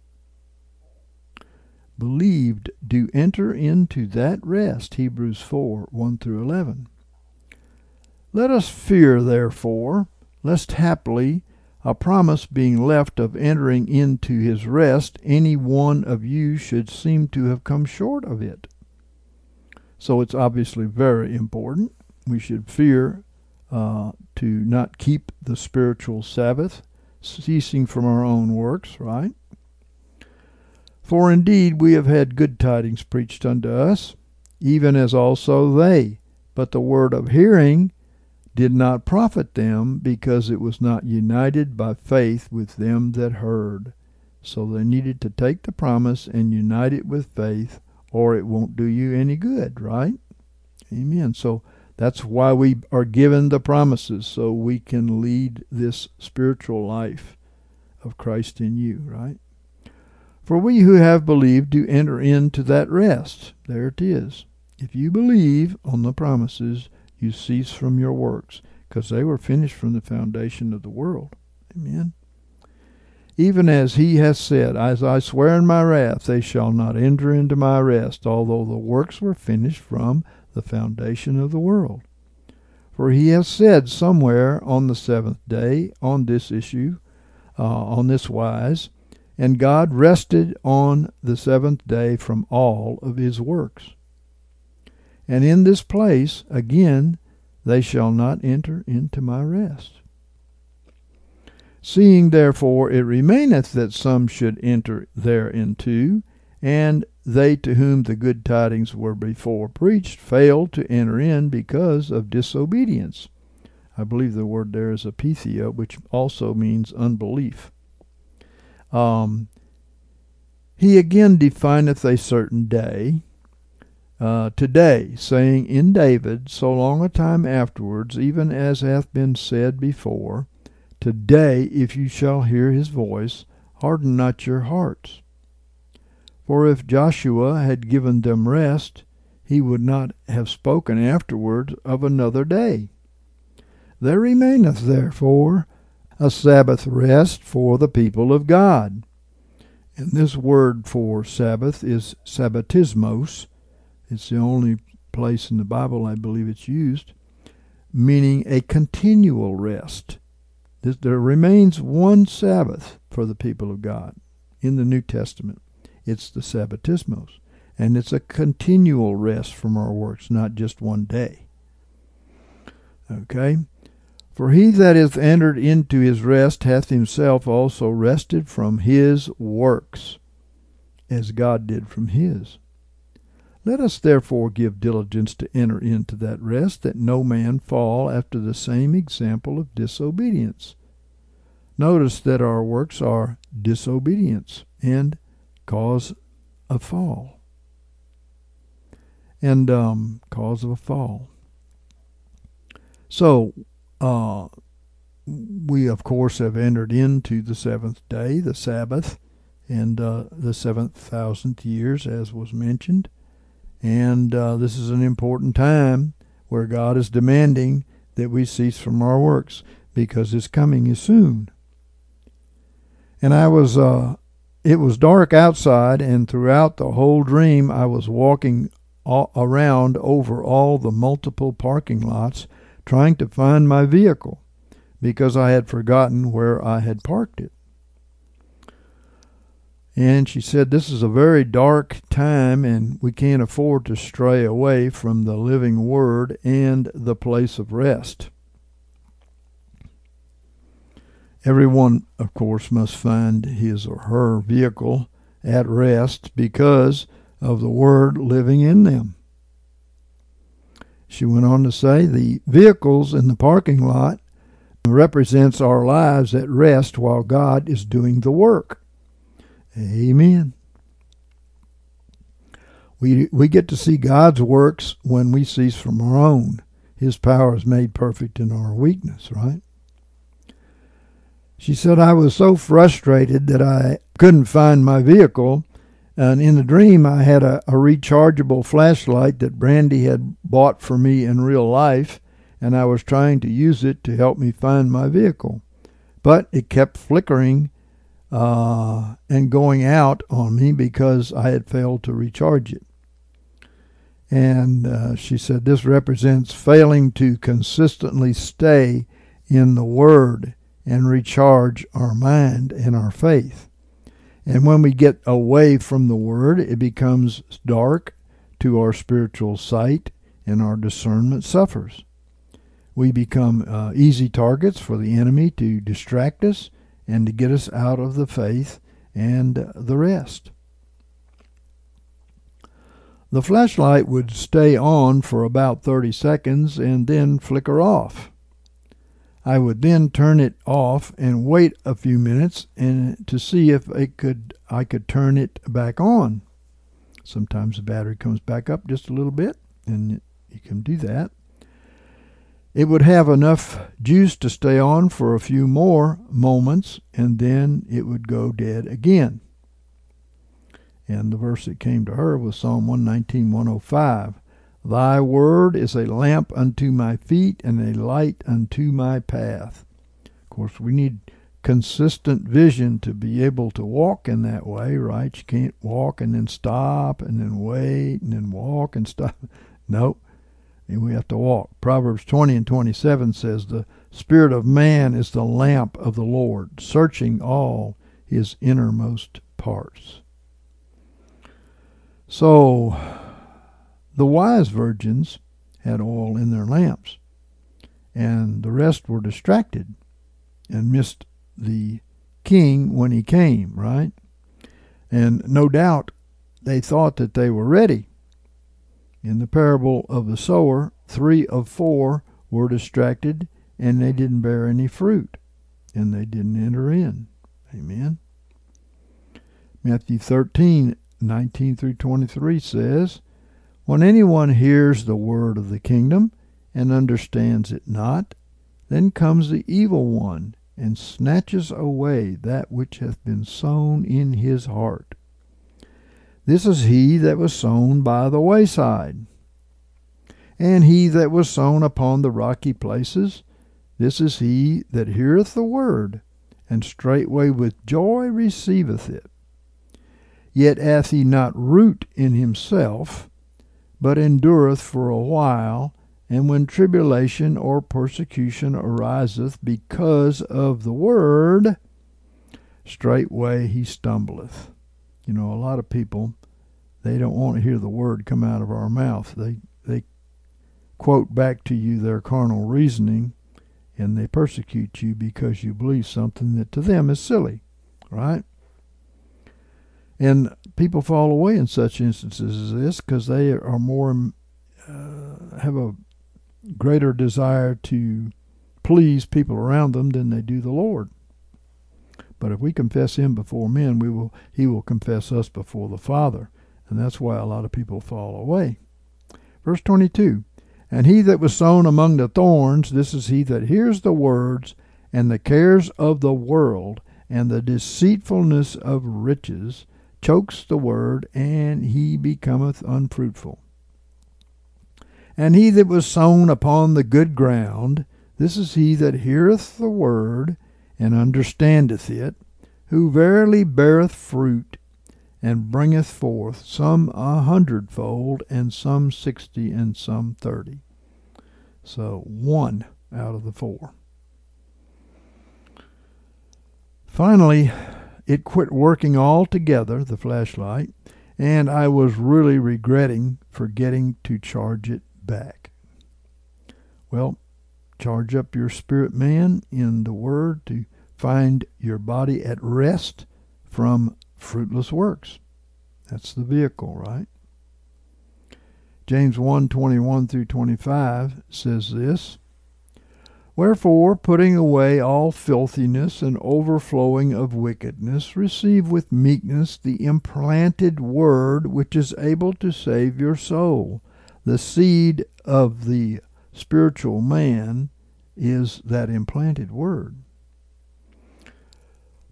Believed, do enter into that rest, Hebrews 4, 1 through 11. Let us fear, therefore, lest haply a promise being left of entering into his rest, any one of you should seem to have come short of it. So it's obviously very important. We should fear to not keep the spiritual Sabbath, ceasing from our own works, right? For indeed we have had good tidings preached unto us, even as also they. But the word of hearing did not profit them, because it was not united by faith with them that heard. So they needed to take the promise and unite it with faith, or it won't do you any good, right? Amen. So that's why we are given the promises, so we can lead this spiritual life of Christ in you, right? For we who have believed do enter into that rest. There it is. If you believe on the promises, you cease from your works, because they were finished from the foundation of the world. Amen. Even as he has said, as I swear in my wrath, they shall not enter into my rest, although the works were finished from the foundation of the world. For he has said somewhere on the seventh day, on this issue, on this wise, and God rested on the seventh day from all of his works. And in this place, again, they shall not enter into my rest. Seeing therefore it remaineth that some should enter thereinto, and they to whom the good tidings were before preached failed to enter in because of disobedience. I believe the word there is apethia, which also means unbelief. He again defineth a certain day, today, saying in David, so long a time afterwards, even as hath been said before, today, if you shall hear his voice, harden not your hearts. For if Joshua had given them rest, he would not have spoken afterwards of another day. There remaineth therefore a Sabbath rest for the people of God. And this word for Sabbath is sabbatismos. It's the only place in the Bible I believe it's used, meaning a continual rest. There remains one Sabbath for the people of God in the New Testament. It's the sabbatismos, and it's a continual rest from our works, not just one day. Okay? For he that is entered into his rest hath himself also rested from his works, as God did from his. Let us therefore give diligence to enter into that rest, that no man fall after the same example of disobedience. Notice that our works are disobedience and cause a fall. And cause of a fall. So, we of course have entered into the seventh day, the Sabbath, and the 7,000th years, as was mentioned. And this is an important time where God is demanding that we cease from our works, because his coming is soon. And it was dark outside, and throughout the whole dream I was walking around over all the multiple parking lots, trying to find my vehicle, because I had forgotten where I had parked it. And she said, this is a very dark time, and we can't afford to stray away from the living word and the place of rest. Everyone, of course, must find his or her vehicle at rest because of the word living in them. She went on to say, the vehicles in the parking lot represents our lives at rest while God is doing the work. Amen. We get to see God's works when we cease from our own. His power is made perfect in our weakness, right? She said, I was so frustrated that I couldn't find my vehicle. And in the dream, I had a rechargeable flashlight that Brandy had bought for me in real life, and I was trying to use it to help me find my vehicle. But it kept flickering and going out on me because I had failed to recharge it. And she said, this represents failing to consistently stay in the Word and recharge our mind and our faith. And when we get away from the Word, it becomes dark to our spiritual sight, and our discernment suffers. We become easy targets for the enemy to distract us and to get us out of the faith and the rest. The flashlight would stay on for about 30 seconds and then flicker off. I would then turn it off and wait a few minutes and to see if I could turn it back on. Sometimes the battery comes back up just a little bit, and you can do that. It would have enough juice to stay on for a few more moments, and then it would go dead again. And the verse that came to her was Psalm 119, 105. Thy word is a lamp unto my feet and a light unto my path. Of course, we need consistent vision to be able to walk in that way, right? You can't walk and then stop and then wait and then walk and stop. No, we have to walk. Proverbs 20 and 27 says, the spirit of man is the lamp of the Lord, searching all his innermost parts. So, the wise virgins had oil in their lamps, and the rest were distracted and missed the king when he came, right? And no doubt they thought that they were ready. In the parable of the sower, 3 of 4 were distracted, and they didn't bear any fruit, and they didn't enter in. Amen. Matthew 13, 19 through 23 says, when anyone hears the word of the kingdom and understands it not, then comes the evil one and snatches away that which hath been sown in his heart. This is he that was sown by the wayside. And he that was sown upon the rocky places, this is he that heareth the word, and straightway with joy receiveth it. Yet hath he not root in himself, but endureth for a while, and when tribulation or persecution ariseth because of the word, straightway he stumbleth. You know, a lot of people, they don't want to hear the word come out of our mouth. They quote back to you their carnal reasoning, and they persecute you because you believe something that to them is silly, right? And people fall away in such instances as this because they are more, have a greater desire to please people around them than they do the Lord. But if we confess him before men, he will confess us before the Father. And that's why a lot of people fall away. Verse 22, and he that was sown among the thorns, this is he that hears the words, and the cares of the world, and the deceitfulness of riches, chokes the word, and he becometh unfruitful. And he that was sown upon the good ground, this is he that heareth the word, and understandeth it, who verily beareth fruit, and bringeth forth some 100-fold, and some 60, and some 30. So 1 out of the 4. Finally, it quit working altogether, the flashlight, and I was really regretting forgetting to charge it back. Well, charge up your spirit man in the Word to find your body at rest from fruitless works. That's the vehicle, right? James 1:21 through 25 says this, wherefore, putting away all filthiness and overflowing of wickedness, receive with meekness the implanted word which is able to save your soul. The seed of the spiritual man is that implanted word.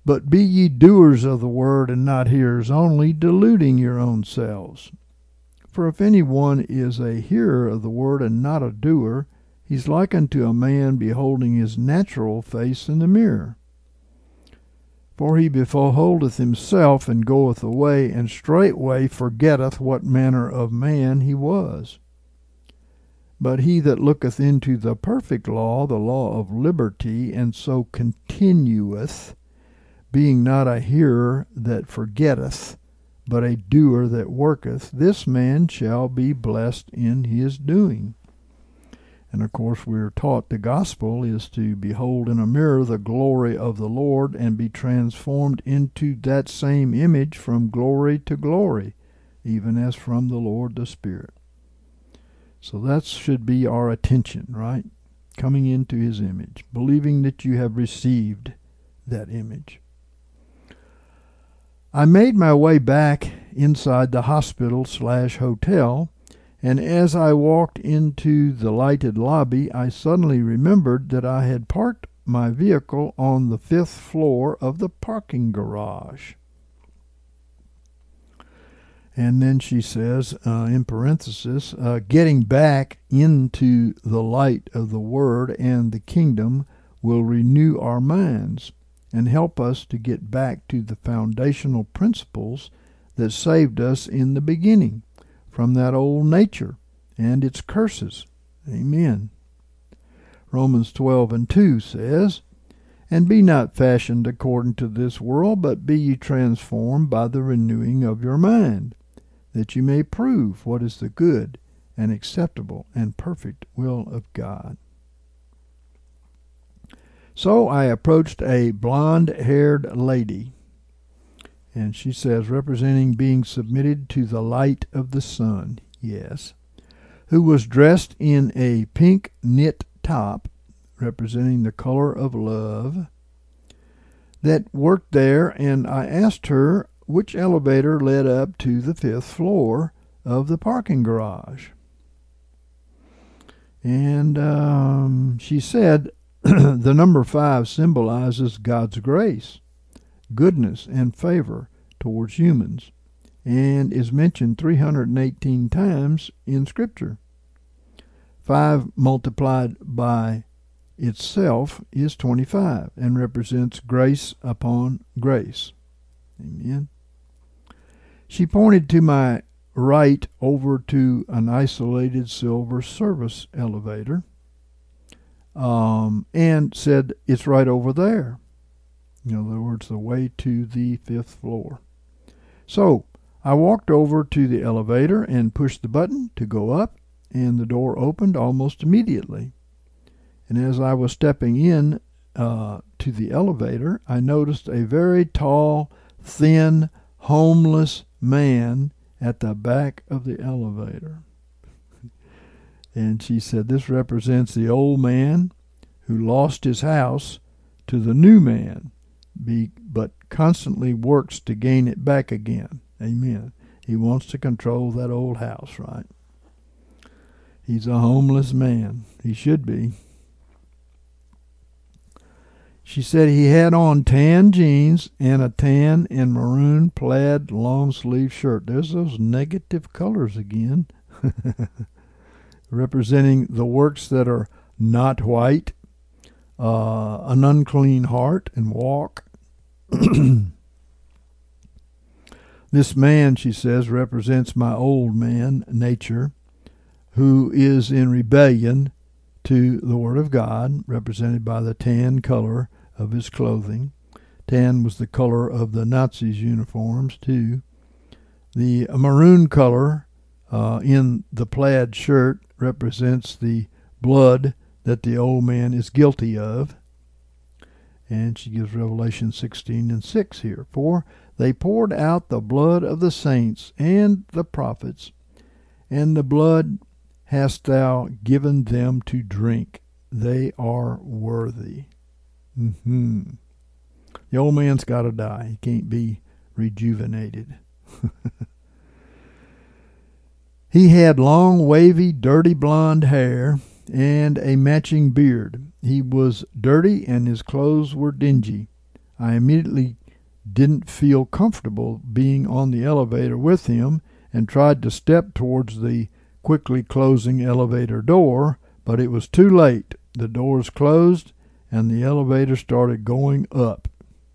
But be ye doers of the word, and not hearers only, deluding your own selves. For if any one is a hearer of the word and not a doer, he's like unto a man beholding his natural face in the mirror. For he beholdeth himself, and goeth away, and straightway forgetteth what manner of man he was. But he that looketh into the perfect law, the law of liberty, and so continueth, being not a hearer that forgetteth, but a doer that worketh, this man shall be blessed in his doing. And of course we're taught the gospel is to behold in a mirror the glory of the Lord and be transformed into that same image from glory to glory, even as from the Lord the Spirit. So that should be our attention, right? Coming into his image, believing that you have received that image. I made my way back inside the hospital/hotel, and as I walked into the lighted lobby, I suddenly remembered that I had parked my vehicle on the 5th floor of the parking garage. And then she says, in parenthesis, getting back into the light of the Word and the kingdom will renew our minds and help us to get back to the foundational principles that saved us in the beginning from that old nature and its curses. Amen. Romans 12:2 says, And be not fashioned according to this world, but be ye transformed by the renewing of your mind, that you may prove what is the good and acceptable and perfect will of God. So I approached a blonde-haired lady, and she says, representing being submitted to the light of the sun, yes, who was dressed in a pink knit top, representing the color of love, that worked there, and I asked her which elevator led up to the 5th floor of the parking garage. And she said, the number 5 symbolizes God's grace, goodness, and favor towards humans, and is mentioned 318 times in Scripture. 5 multiplied by itself is 25 and represents grace upon grace. Amen. She pointed to my right over to an isolated silver service elevator, and said, it's right over there. In other words, the way to the 5th floor. So I walked over to the elevator and pushed the button to go up, and the door opened almost immediately. And as I was stepping in to the elevator, I noticed a very tall, thin, homeless man at the back of the elevator. And she said, this represents the old man who lost his house to the new man, but constantly works to gain it back again. Amen. He wants to control that old house, right? He's a homeless man. He should be. She said he had on tan jeans and a tan and maroon plaid long-sleeve shirt. There's those negative colors again. Representing the works that are not white, an unclean heart and walk. This man, she says, represents my old man nature, who is in rebellion to the Word of God, represented by the tan color of his clothing. Tan was the color of the Nazis' uniforms, too. The maroon color in the plaid shirt represents the blood that the old man is guilty of. And she gives Revelation 16:6 here. For they poured out the blood of the saints and the prophets, and the blood hast thou given them to drink. They are worthy. The old man's got to die. He can't be rejuvenated. He had long, wavy, dirty blonde hair and a matching beard. He was dirty and his clothes were dingy. I immediately didn't feel comfortable being on the elevator with him and tried to step towards the quickly closing elevator door, but it was too late. The doors closed and the elevator started going up.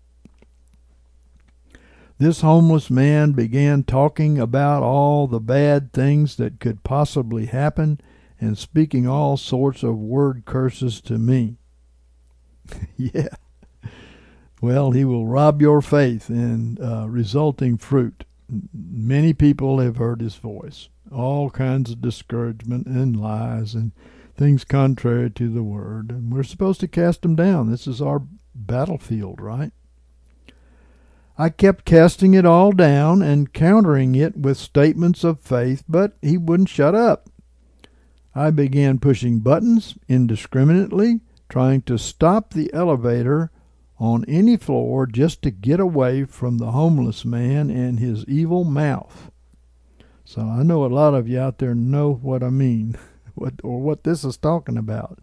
This homeless man began talking about all the bad things that could possibly happen and speaking all sorts of word curses to me. Yeah. Well, he will rob your faith and resulting fruit. Many people have heard his voice. All kinds of discouragement and lies and things contrary to the word. And we're supposed to cast them down. This is our battlefield, right? I kept casting it all down and countering it with statements of faith, but he wouldn't shut up. I began pushing buttons indiscriminately, trying to stop the elevator on any floor just to get away from the homeless man and his evil mouth. So I know a lot of you out there know what I mean, what this is talking about.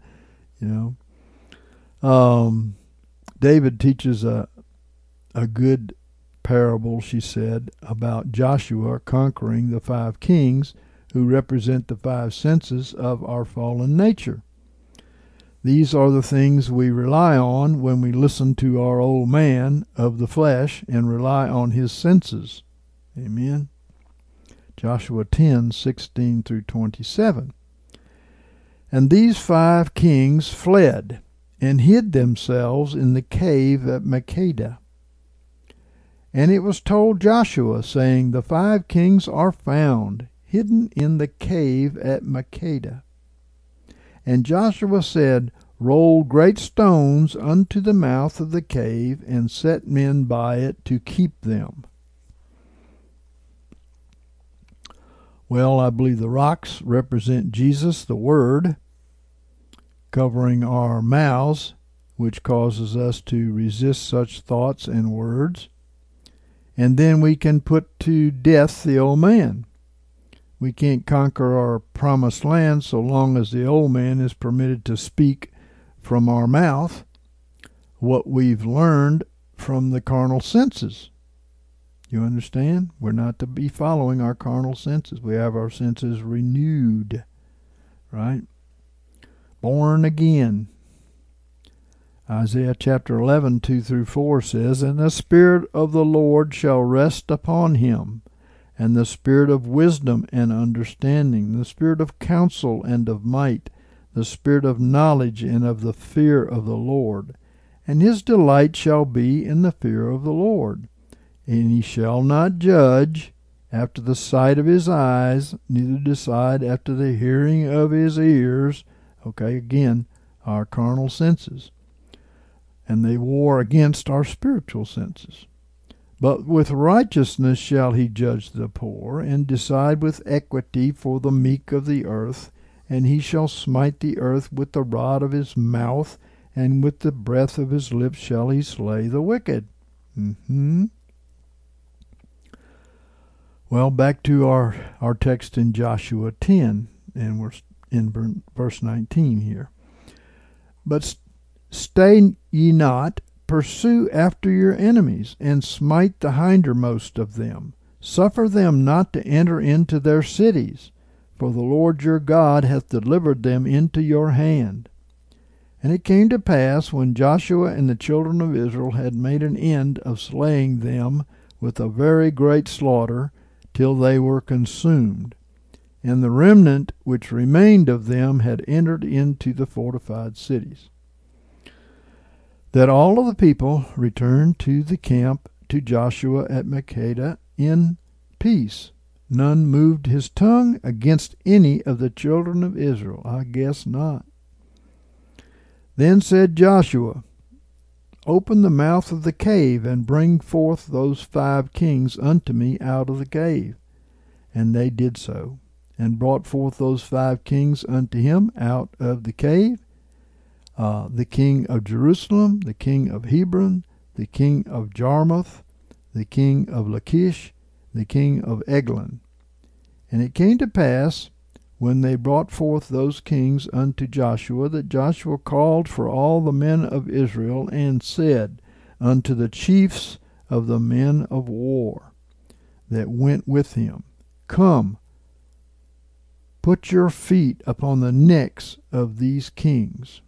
David teaches a good parable, she said, about Joshua conquering the 5 kings who represent the 5 senses of our fallen nature. These are the things we rely on when we listen to our old man of the flesh and rely on his senses. Amen. Joshua 10:16 through 27. And these 5 kings fled and hid themselves in the cave at Makkedah. And it was told Joshua, saying, The 5 kings are found, hidden in the cave at Makkedah. And Joshua said, Roll great stones unto the mouth of the cave, and set men by it to keep them. Well, I believe the rocks represent Jesus, the Word, covering our mouths, which causes us to resist such thoughts and words. And then we can put to death the old man. We can't conquer our promised land so long as the old man is permitted to speak from our mouth what we've learned from the carnal senses. You understand? We're not to be following our carnal senses. We have our senses renewed, right? Born again. Isaiah chapter 11, 2 through 4 says, And the Spirit of the Lord shall rest upon him, and the spirit of wisdom and understanding, the spirit of counsel and of might, the spirit of knowledge and of the fear of the Lord. And his delight shall be in the fear of the Lord. And he shall not judge after the sight of his eyes, neither decide after the hearing of his ears. Okay, again, our carnal senses. And they war against our spiritual senses. But with righteousness shall he judge the poor, and decide with equity for the meek of the earth. And he shall smite the earth with the rod of his mouth, and with the breath of his lips shall he slay the wicked. Well, back to our text in Joshua 10, and we're in verse 19 here. But stay ye not, pursue after your enemies, and smite the hindermost of them. Suffer them not to enter into their cities, for the Lord your God hath delivered them into your hand. And it came to pass, when Joshua and the children of Israel had made an end of slaying them with a very great slaughter, till they were consumed, and the remnant which remained of them had entered into the fortified cities, that all of the people returned to the camp to Joshua at Makkedah in peace. None moved his tongue against any of the children of Israel. I guess not. Then said Joshua, Open the mouth of the cave, and bring forth those 5 kings unto me out of the cave. And they did so, and brought forth those 5 kings unto him out of the cave, the king of Jerusalem, the king of Hebron, the king of Jarmuth, the king of Lachish, the king of Eglon. And it came to pass, when they brought forth those kings unto Joshua, that Joshua called for all the men of Israel, and said, unto the chiefs of the men of war that went with him, Come, put your feet upon the necks of these kings.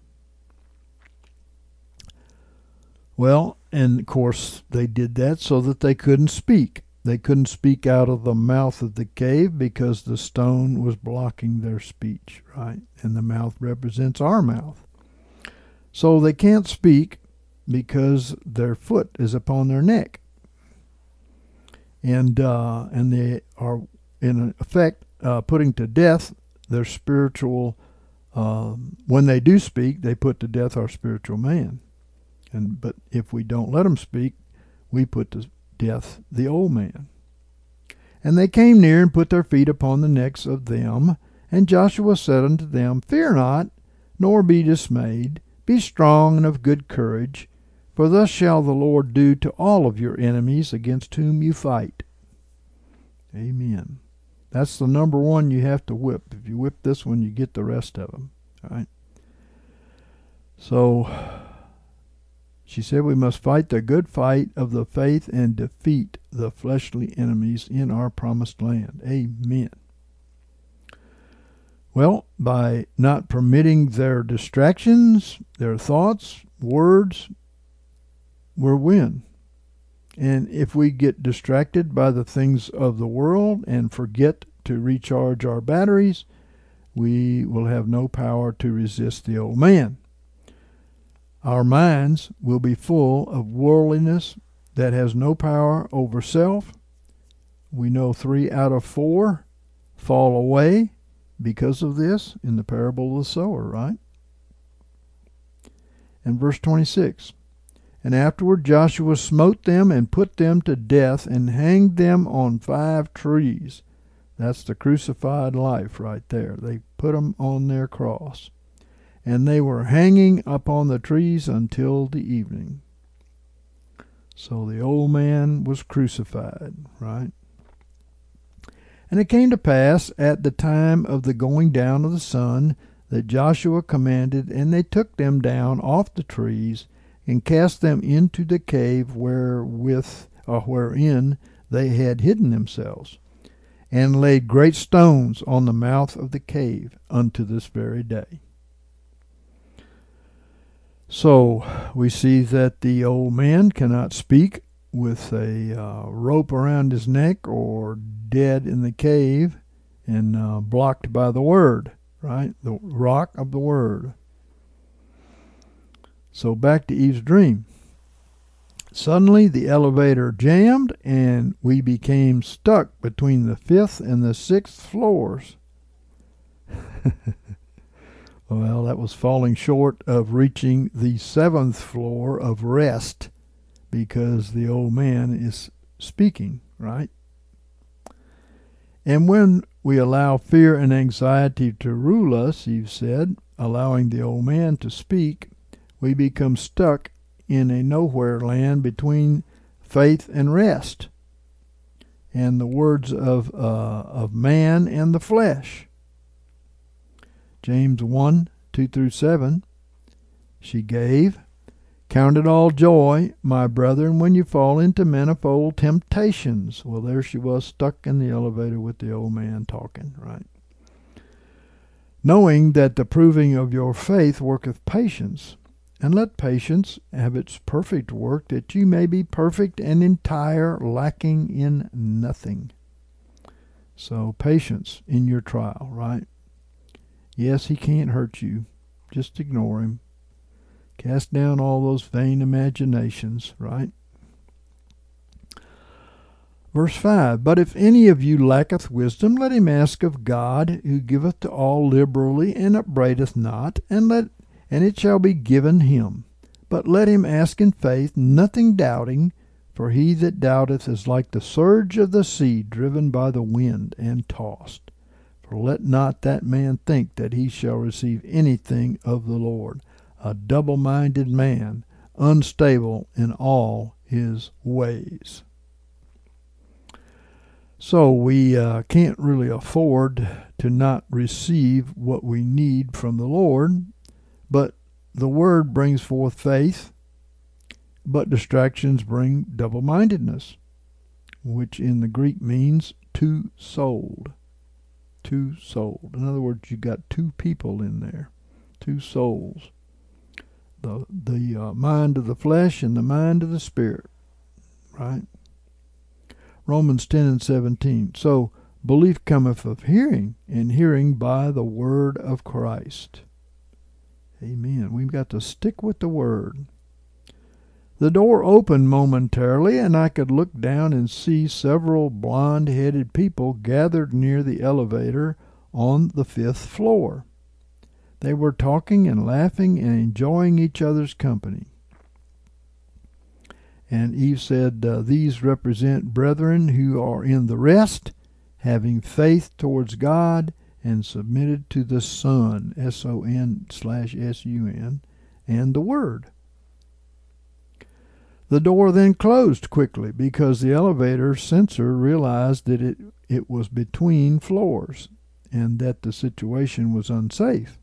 Well, and of course they did that so that they couldn't speak. They couldn't speak out of the mouth of the cave because the stone was blocking their speech, right? And the mouth represents our mouth. So they can't speak because their foot is upon their neck. And they are, in effect, putting to death their spiritual, when they do speak, they put to death our spiritual man. But if we don't let them speak, we put to death the old man. And they came near and put their feet upon the necks of them. And Joshua said unto them, Fear not, nor be dismayed. Be strong and of good courage, for thus shall the Lord do to all of your enemies against whom you fight. Amen. That's the number one you have to whip. If you whip this one, you get the rest of them. All right. So she said we must fight the good fight of the faith and defeat the fleshly enemies in our promised land. Amen. Well, by not permitting their distractions, their thoughts, words, we'll win. And if we get distracted by the things of the world and forget to recharge our batteries, we will have no power to resist the old man. Our minds will be full of worldliness that has no power over self. We know 3 out of 4 fall away because of this in the parable of the sower, right? And verse 26, And afterward Joshua smote them and put them to death and hanged them on 5 trees. That's the crucified life right there. They put them on their cross. And they were hanging upon the trees until the evening. So the old man was crucified, right? And it came to pass at the time of the going down of the sun that Joshua commanded, and they took them down off the trees and cast them into the cave wherein they had hidden themselves, and laid great stones on the mouth of the cave unto this very day. So we see that the old man cannot speak with a rope around his neck or dead in the cave and blocked by the word, right? The rock of the word. So back to Eve's dream. Suddenly the elevator jammed and we became stuck between the 5th and the 6th floors. Well, that was falling short of reaching the 7th floor of rest because the old man is speaking, right? And when we allow fear and anxiety to rule us, Eve said, allowing the old man to speak, we become stuck in a nowhere land between faith and rest and the words of man and the flesh. James 1, 2-7, she gave, Count it all joy, my brethren, when you fall into manifold temptations. Well, there she was, stuck in the elevator with the old man talking, right? Knowing that the proving of your faith worketh patience, and let patience have its perfect work, that you may be perfect and entire, lacking in nothing. So patience in your trial, right? Yes, he can't hurt you. Just ignore him. Cast down all those vain imaginations, right? Verse 5, But if any of you lacketh wisdom, let him ask of God, who giveth to all liberally, and upbraideth not, and it shall be given him. But let him ask in faith, nothing doubting, for he that doubteth is like the surge of the sea, driven by the wind and tossed. For let not that man think that he shall receive anything of the Lord. A double-minded man, unstable in all his ways. So we can't really afford to not receive what we need from the Lord, but the Word brings forth faith, But distractions bring double-mindedness, which in the Greek means two-souled. Two-souled. In other words, you got two people in there, two souls. The mind of the flesh and the mind of the spirit, right? Romans 10:17. So belief cometh of hearing, and hearing by the word of Christ. Amen. We've got to stick with the word. The door opened momentarily, and I could look down and see several blonde-headed people gathered near the elevator on the 5th floor. They were talking and laughing and enjoying each other's company. And Eve said, these represent brethren who are in the rest, having faith towards God and submitted to the Son, S-O-N/S-U-N, and the Word. The door then closed quickly because the elevator sensor realized that it was between floors and that the situation was unsafe.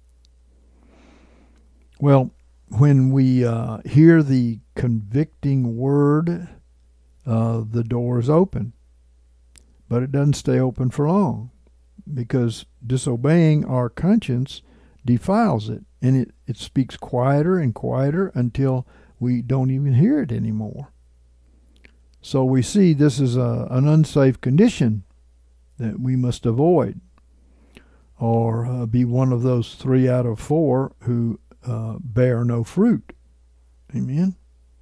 Well, when we hear the convicting word, the door is open. But it doesn't stay open for long, because disobeying our conscience defiles it, and it speaks quieter and quieter until we don't even hear it anymore. So we see this is an unsafe condition that we must avoid, or be one of those 3 out of 4 who bear no fruit. Amen.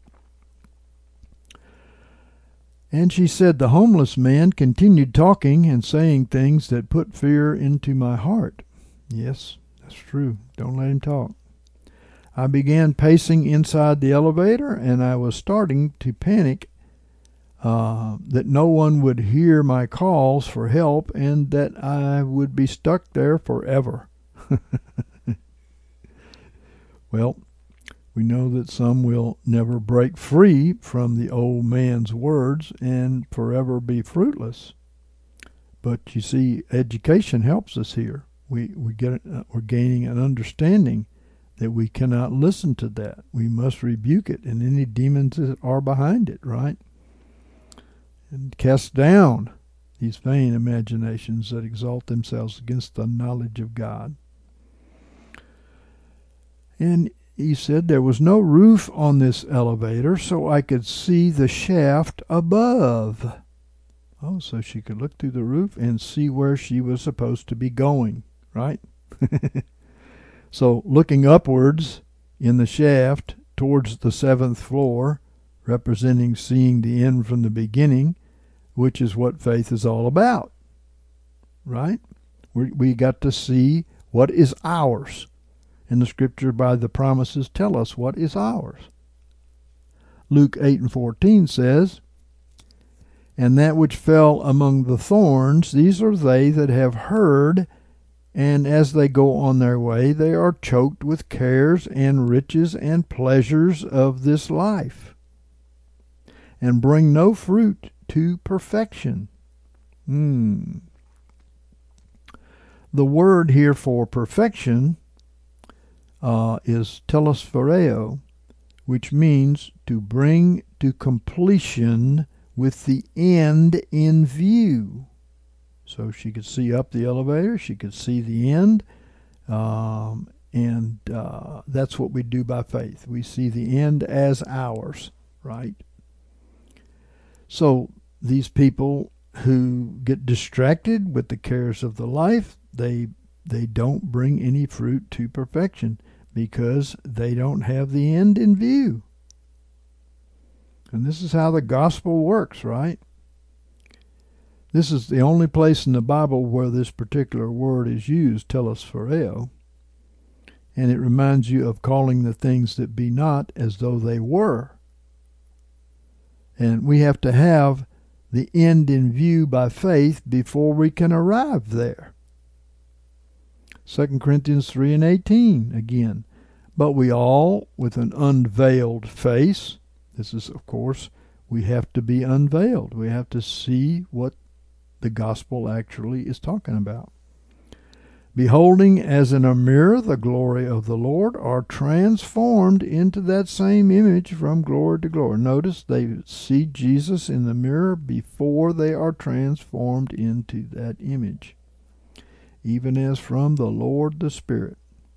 And she said, the homeless man continued talking and saying things that put fear into my heart. Yes, that's true. Don't let him talk. I began pacing inside the elevator, and I was starting to panic that no one would hear my calls for help and that I would be stuck there forever. Well, we know that some will never break free from the old man's words and forever be fruitless. But you see, education helps us here. We're gaining an understanding that we cannot listen to that. We must rebuke it and any demons that are behind it, right? And cast down these vain imaginations that exalt themselves against the knowledge of God. And he said there was no roof on this elevator, so I could see the shaft above. Oh, so she could look through the roof and see where she was supposed to be going, right? So looking upwards in the shaft towards the 7th floor, representing seeing the end from the beginning, which is what faith is all about, right? We got to see what is ours. And the scripture by the promises tell us what is ours. Luke 8:14 says, and that which fell among the thorns, these are they that have heard, and as they go on their way, they are choked with cares and riches and pleasures of this life, and bring no fruit to perfection. The word here for perfection is telesphereo, which means to bring to completion with the end in view. So she could see up the elevator, she could see the end, and that's what we do by faith. We see the end as ours, right? So these people who get distracted with the cares of the life, they don't bring any fruit to perfection because they don't have the end in view. And this is how the gospel works, right? This is the only place in the Bible where this particular word is used, telesphereo, and it reminds you of calling the things that be not as though they were. And we have to have the end in view by faith before we can arrive there. 2 Corinthians 3:18 again. But we all, with an unveiled face, this is, of course, we have to be unveiled. We have to see what the gospel actually is talking about. beholding as in a mirror the glory of the Lord, are transformed into that same image from glory to glory. Notice they see Jesus in the mirror before they are transformed into that image, even as from the Lord the Spirit.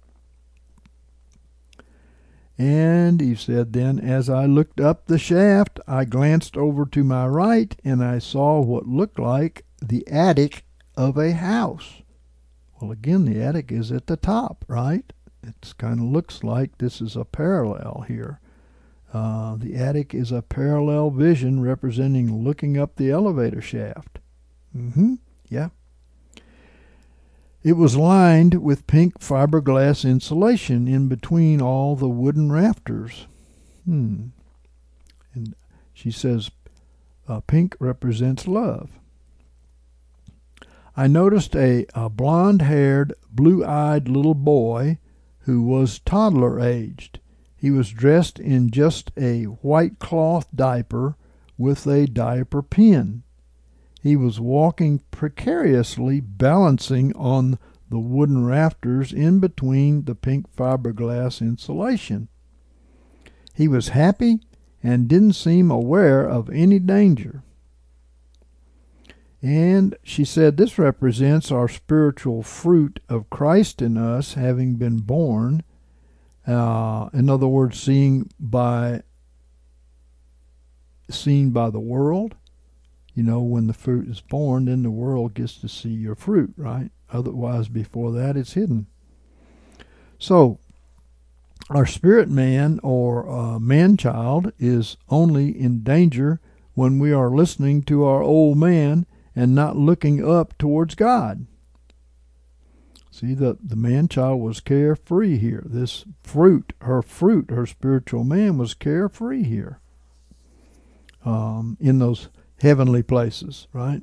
And he said, then, as I looked up the shaft, I glanced over to my right, and I saw what looked like the attic of a house. Well, again, the attic is at the top, right? It kind of looks like this is a parallel here. The attic is a parallel vision representing looking up the elevator shaft. Yeah. It was lined with pink fiberglass insulation in between all the wooden rafters. And she says pink represents love. I noticed a blonde-haired, blue-eyed little boy who was toddler-aged. He was dressed in just a white cloth diaper with a diaper pin. He was walking precariously, balancing on the wooden rafters in between the pink fiberglass insulation. He was happy and didn't seem aware of any danger. And she said this represents our spiritual fruit of Christ in us having been born. In other words, seen by the world. You know, when the fruit is born, then the world gets to see your fruit, right? Otherwise, before that, it's hidden. So, our spirit man or man-child is only in danger when we are listening to our old man and not looking up towards God. See, the man-child was carefree here. This fruit, her spiritual man was carefree here in those heavenly places, right?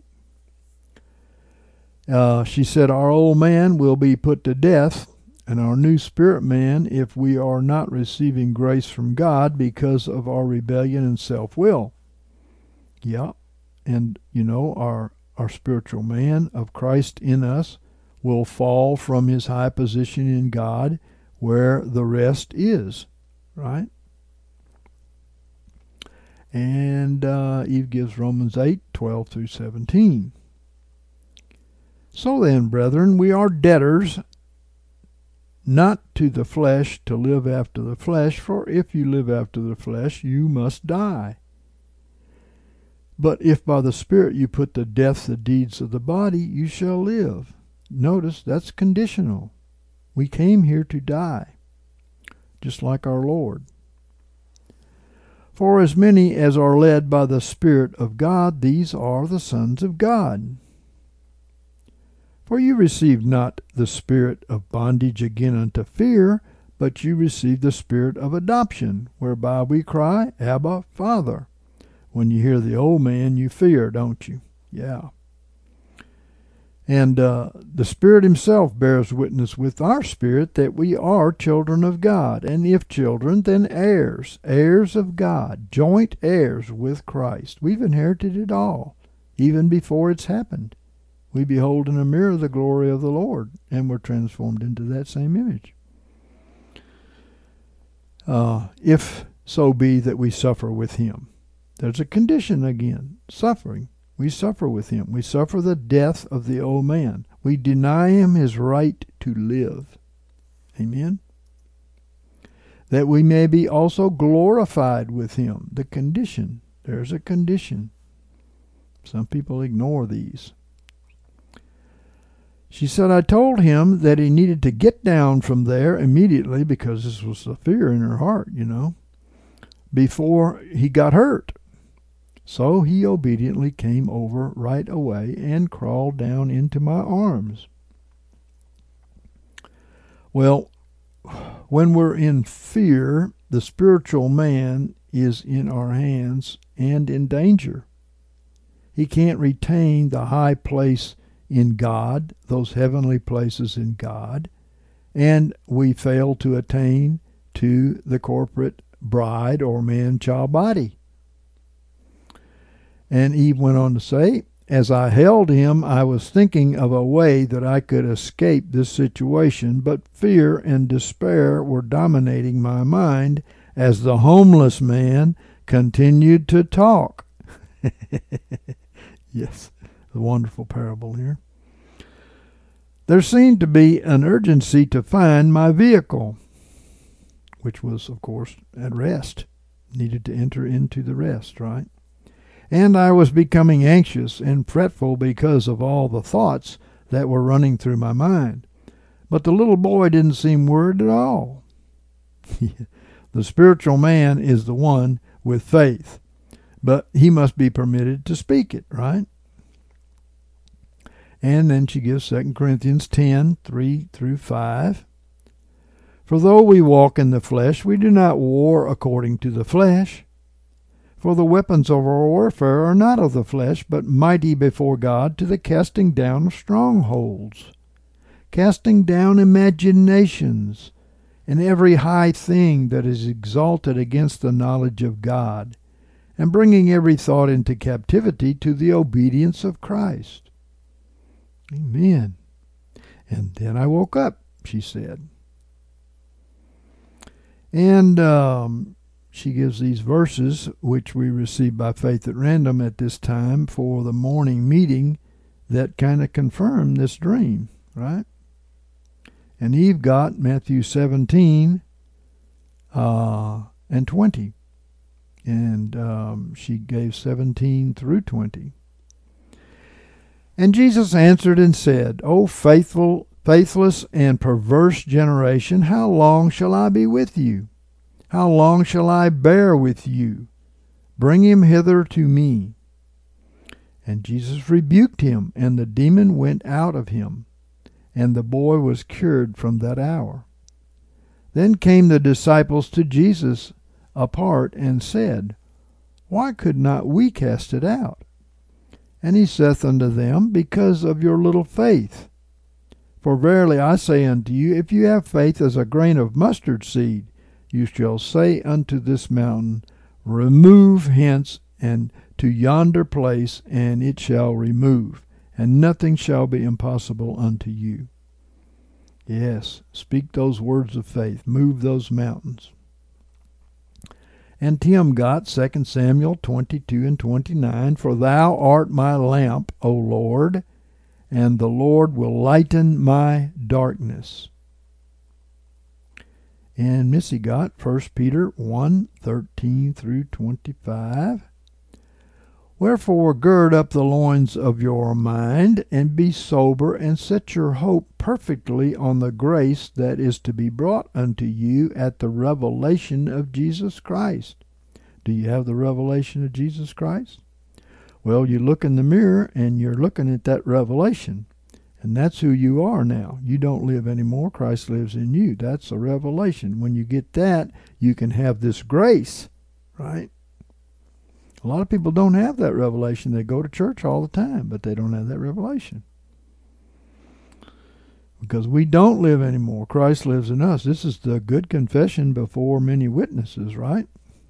She said, our old man will be put to death, and our new spirit man, if we are not receiving grace from God because of our rebellion and self-will. Yeah, and you know, our spiritual man of Christ in us will fall from his high position in God where the rest is, right? And Eve gives Romans 8:12 through 17. So then, brethren, we are debtors not to the flesh to live after the flesh, for if you live after the flesh, you must die. But if by the Spirit you put to death the deeds of the body, you shall live. Notice, that's conditional. We came here to die, just like our Lord. For as many as are led by the Spirit of God, these are the sons of God. For you received not the spirit of bondage again unto fear, but you received the spirit of adoption, whereby we cry, Abba, Father. When you hear the old man, you fear, don't you? Yeah. And the Spirit himself bears witness with our spirit that we are children of God. And if children, then heirs, heirs of God, joint heirs with Christ. We've inherited it all, even before it's happened. We behold in a mirror the glory of the Lord, and we're transformed into that same image. If so be that we suffer with him. There's a condition again, suffering. We suffer with him. We suffer the death of the old man. We deny him his right to live. Amen? That we may be also glorified with him. The condition. There's a condition. Some people ignore these. She said, I told him that he needed to get down from there immediately, because this was the fear in her heart, you know, before he got hurt. So he obediently came over right away and crawled down into my arms. Well, when we're in fear, the spiritual man is in our hands and in danger. He can't retain the high place in God, those heavenly places in God, and we fail to attain to the corporate bride or man-child body. And Eve went on to say, As I held him, I was thinking of a way that I could escape this situation, but fear and despair were dominating my mind as the homeless man continued to talk. Yes, a wonderful parable here. There seemed to be an urgency to find my vehicle, which was, of course, at rest. Needed to enter into the rest, right? And I was becoming anxious and fretful because of all the thoughts that were running through my mind. But the little boy didn't seem worried at all. The spiritual man is the one with faith, but he must be permitted to speak it, right? And then she gives 2 Corinthians 10, 3 through 5. For though we walk in the flesh, we do not war according to the flesh. For the weapons of our warfare are not of the flesh, but mighty before God to the casting down of strongholds, casting down imaginations, and every high thing that is exalted against the knowledge of God, and bringing every thought into captivity to the obedience of Christ. Amen. And then I woke up, she said. And she gives these verses, which we received by faith at random at this time for the morning meeting, that kind of confirm this dream, right? And Eve got Matthew 17 and 20. And she gave 17 through 20. And Jesus answered and said, O faithless and perverse generation, how long shall I be with you? How long shall I bear with you? Bring him hither to me. And Jesus rebuked him, and the demon went out of him, and the boy was cured from that hour. Then came the disciples to Jesus apart, and said, Why could not we cast it out? And he saith unto them, Because of your little faith. For verily I say unto you, if you have faith as a grain of mustard seed, you shall say unto this mountain, Remove hence and to yonder place, and it shall remove, and nothing shall be impossible unto you. Yes, speak those words of faith. Move those mountains. And Tim got 2 Samuel 22 and 29, For thou art my lamp, O Lord, and the Lord will lighten my darkness. And Missy got 1 Peter 1, 13 through 25. Wherefore gird up the loins of your mind, and be sober, and set your hope perfectly on the grace that is to be brought unto you at the revelation of Jesus Christ. Do you have the revelation of Jesus Christ? Well, you look in the mirror, and you're looking at that revelation. And that's who you are now. You don't live anymore. Christ lives in you. That's a revelation. When you get that, you can have this grace, right? A lot of people don't have that revelation. They go to church all the time, but they don't have that revelation. Because we don't live anymore. Christ lives in us. This is the good confession before many witnesses, right?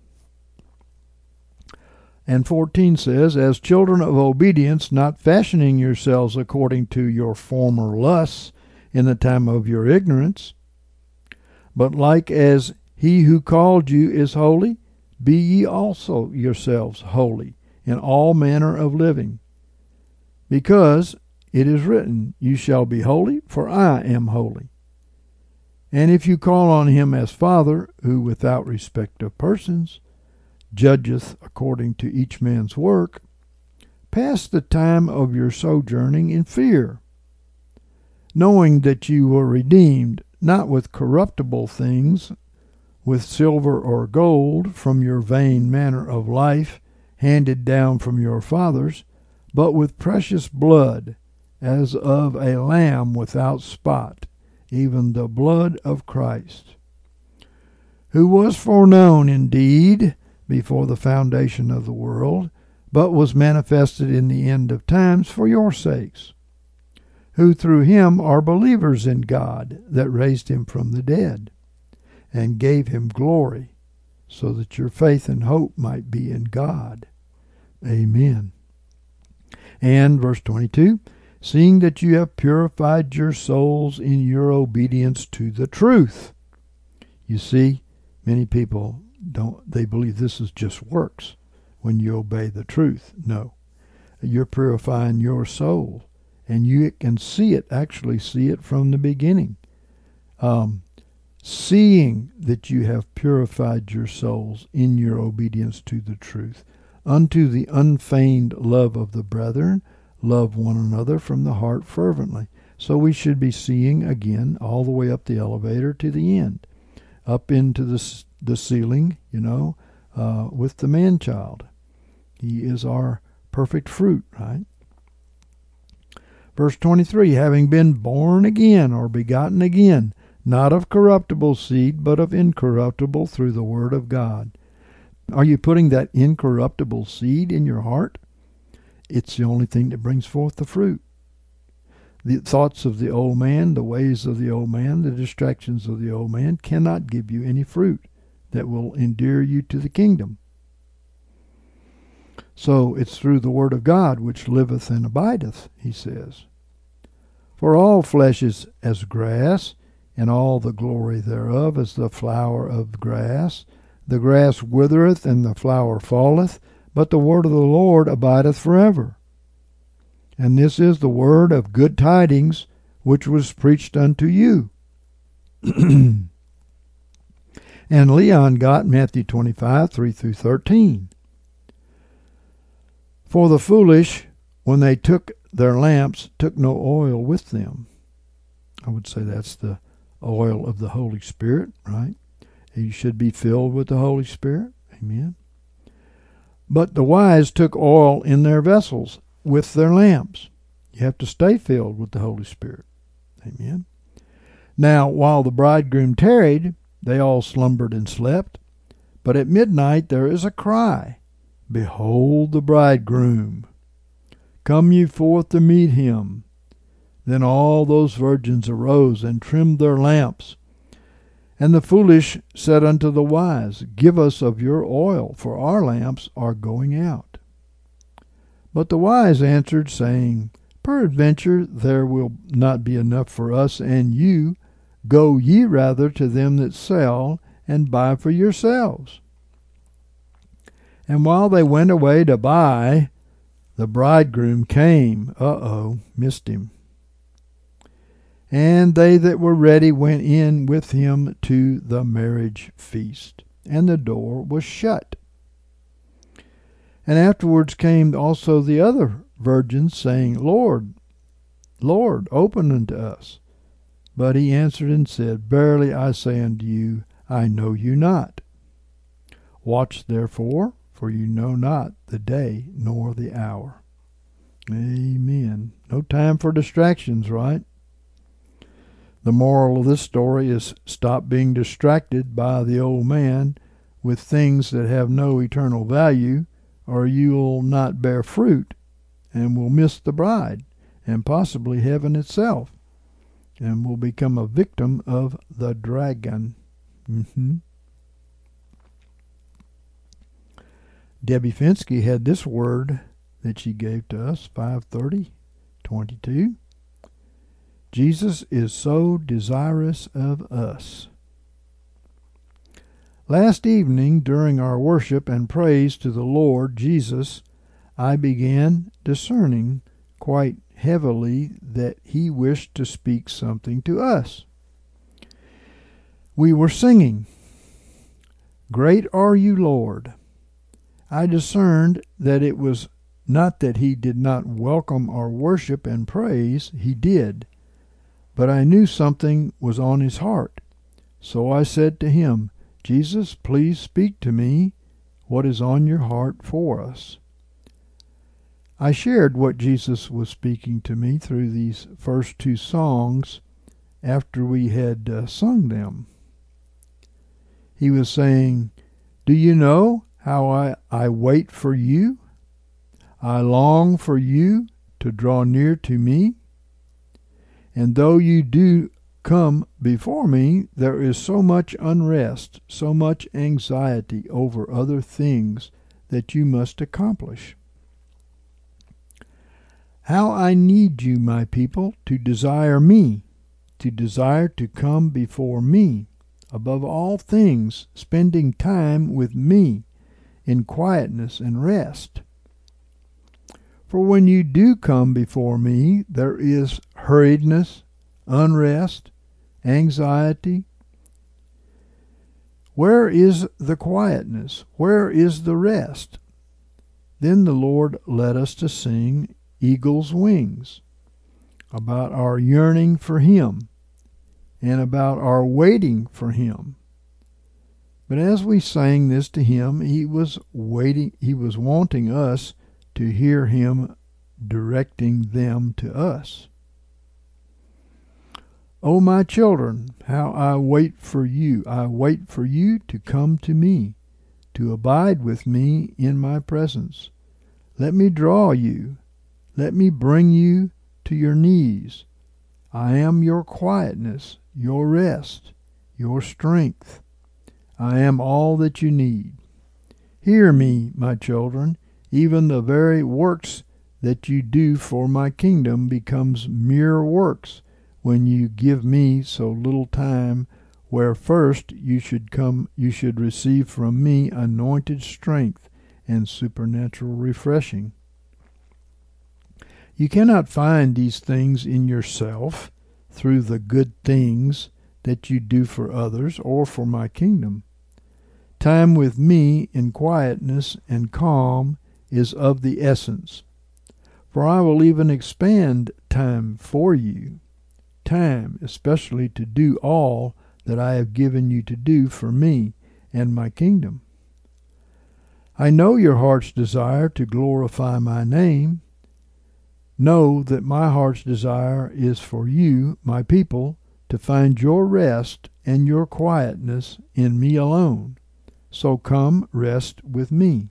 And 14 says, As children of obedience, not fashioning yourselves according to your former lusts in the time of your ignorance, but like as he who called you is holy, be ye also yourselves holy in all manner of living. Because it is written, You shall be holy, for I am holy. And if you call on him as Father, who without respect of persons judgeth according to each man's work, pass the time of your sojourning in fear, knowing that you were redeemed, not with corruptible things, with silver or gold, from your vain manner of life, handed down from your fathers, but with precious blood, as of a lamb without spot, even the blood of Christ, who was foreknown indeed before the foundation of the world, but was manifested in the end of times for your sakes, who through him are believers in God, that raised him from the dead, and gave him glory, so that your faith and hope might be in God. Amen. And verse 22, seeing that you have purified your souls in your obedience to the truth. You see, many people they believe this is just works when you obey the truth. No, you're purifying your soul, and you can actually see it from the beginning. Seeing that you have purified your souls in your obedience to the truth, unto the unfeigned love of the brethren, love one another from the heart fervently. So we should be seeing again all the way up the elevator to the end, up into the ceiling, with the man-child. He is our perfect fruit, right? Verse 23, having been born again or begotten again, not of corruptible seed, but of incorruptible through the word of God. Are you putting that incorruptible seed in your heart? It's the only thing that brings forth the fruit. The thoughts of the old man, the ways of the old man, the distractions of the old man cannot give you any fruit that will endear you to the kingdom. So it's through the word of God which liveth and abideth, he says. For all flesh is as grass, and all the glory thereof as the flower of grass. The grass withereth, and the flower falleth, but the word of the Lord abideth forever. And this is the word of good tidings, which was preached unto you. And Leon got Matthew 25, 3 through 13. For the foolish, when they took their lamps, took no oil with them. I would say that's the oil of the Holy Spirit, right? You should be filled with the Holy Spirit. Amen. But the wise took oil in their vessels with their lamps. You have to stay filled with the Holy Spirit. Amen. Now, while the bridegroom tarried, they all slumbered and slept. But at midnight there is a cry, Behold the bridegroom! Come ye forth to meet him. Then all those virgins arose and trimmed their lamps. And the foolish said unto the wise, Give us of your oil, for our lamps are going out. But the wise answered, saying, Peradventure there will not be enough for us and you. Go ye rather to them that sell, and buy for yourselves. And while they went away to buy, the bridegroom came. Missed him. And they that were ready went in with him to the marriage feast, and the door was shut. And afterwards came also the other virgins, saying, Lord, Lord, open unto us. But he answered and said, Verily I say unto you, I know you not. Watch therefore, for you know not the day nor the hour. Amen. No time for distractions, right? The moral of this story is stop being distracted by the old man with things that have no eternal value, or you'll not bear fruit and will miss the bride and possibly heaven itself, and will become a victim of the dragon. Debbie Finsky had this word that she gave to us, 5:30:22. Jesus is so desirous of us. Last evening, during our worship and praise to the Lord Jesus, I began discerning quite heavily that he wished to speak something to us. We were singing, Great are you, Lord. I discerned that it was not that he did not welcome our worship and praise. He did. But I knew something was on his heart. So I said to him, Jesus, please speak to me what is on your heart for us. I shared what Jesus was speaking to me through these first two songs after we had sung them. He was saying, Do you know how I wait for you? I long for you to draw near to me. And though you do come before me, there is so much unrest, so much anxiety over other things that you must accomplish. How I need you, my people, to desire me, to desire to come before me. Above all things, spending time with me in quietness and rest. For when you do come before me, there is hurriedness, unrest, anxiety. Where is the quietness? Where is the rest? Then the Lord led us to sing Eagle's Wings, about our yearning for Him and about our waiting for Him. But as we sang this to Him, He was wanting us to hear Him directing them to us. O my children, how I wait for you. I wait for you to come to me, to abide with me in my presence. Let me draw you. Let me bring you to your knees. I am your quietness, your rest, your strength. I am all that you need. Hear me, my children. Even the very works that you do for my kingdom becomes mere works when you give me so little time, where first you should receive from me anointed strength and supernatural refreshing. You cannot find these things in yourself through the good things that you do for others or for my kingdom. Time with me in quietness and calm is of the essence, for I will even expand time for you, time especially to do all that I have given you to do for me and my kingdom. I know your heart's desire to glorify my name. Know that my heart's desire is for you, my people, to find your rest and your quietness in me alone. So come rest with me.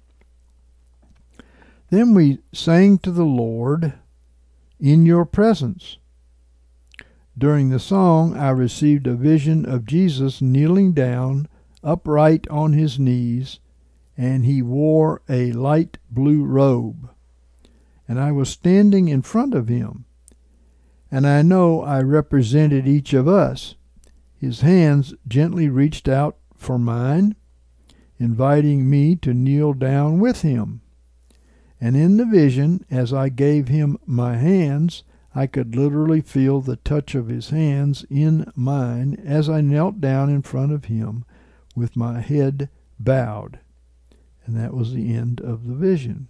Then we sang to the Lord, In your presence. During the song, I received a vision of Jesus kneeling down, upright on his knees, and he wore a light blue robe. And I was standing in front of him, and I know I represented each of us. His hands gently reached out for mine, inviting me to kneel down with him. And in the vision, as I gave him my hands, I could literally feel the touch of his hands in mine as I knelt down in front of him with my head bowed. And that was the end of the vision.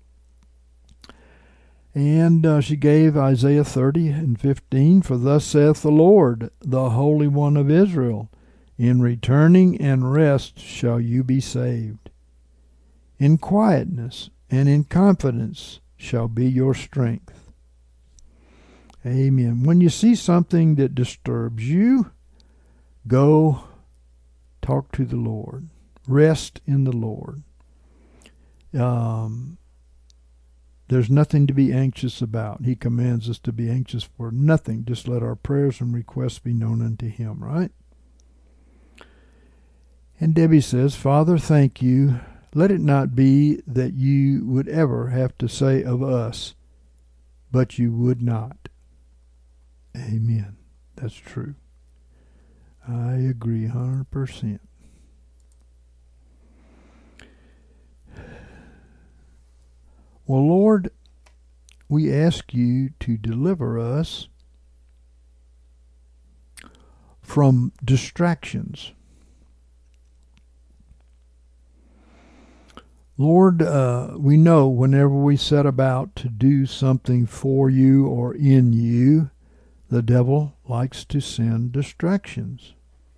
And she gave Isaiah 30:15, For thus saith the Lord, the Holy One of Israel, In returning and rest shall you be saved. In quietness and in confidence shall be your strength. Amen. When you see something that disturbs you, go talk to the Lord. Rest in the Lord. There's nothing to be anxious about. He commands us to be anxious for nothing. Just let our prayers and requests be known unto Him, right? And Debbie says, Father, thank you. Let it not be that you would ever have to say of us, but you would not. Amen. That's true. I agree 100%. Well, Lord, we ask you to deliver us from distractions. Lord, we know whenever we set about to do something for you or in you, the devil likes to send distractions.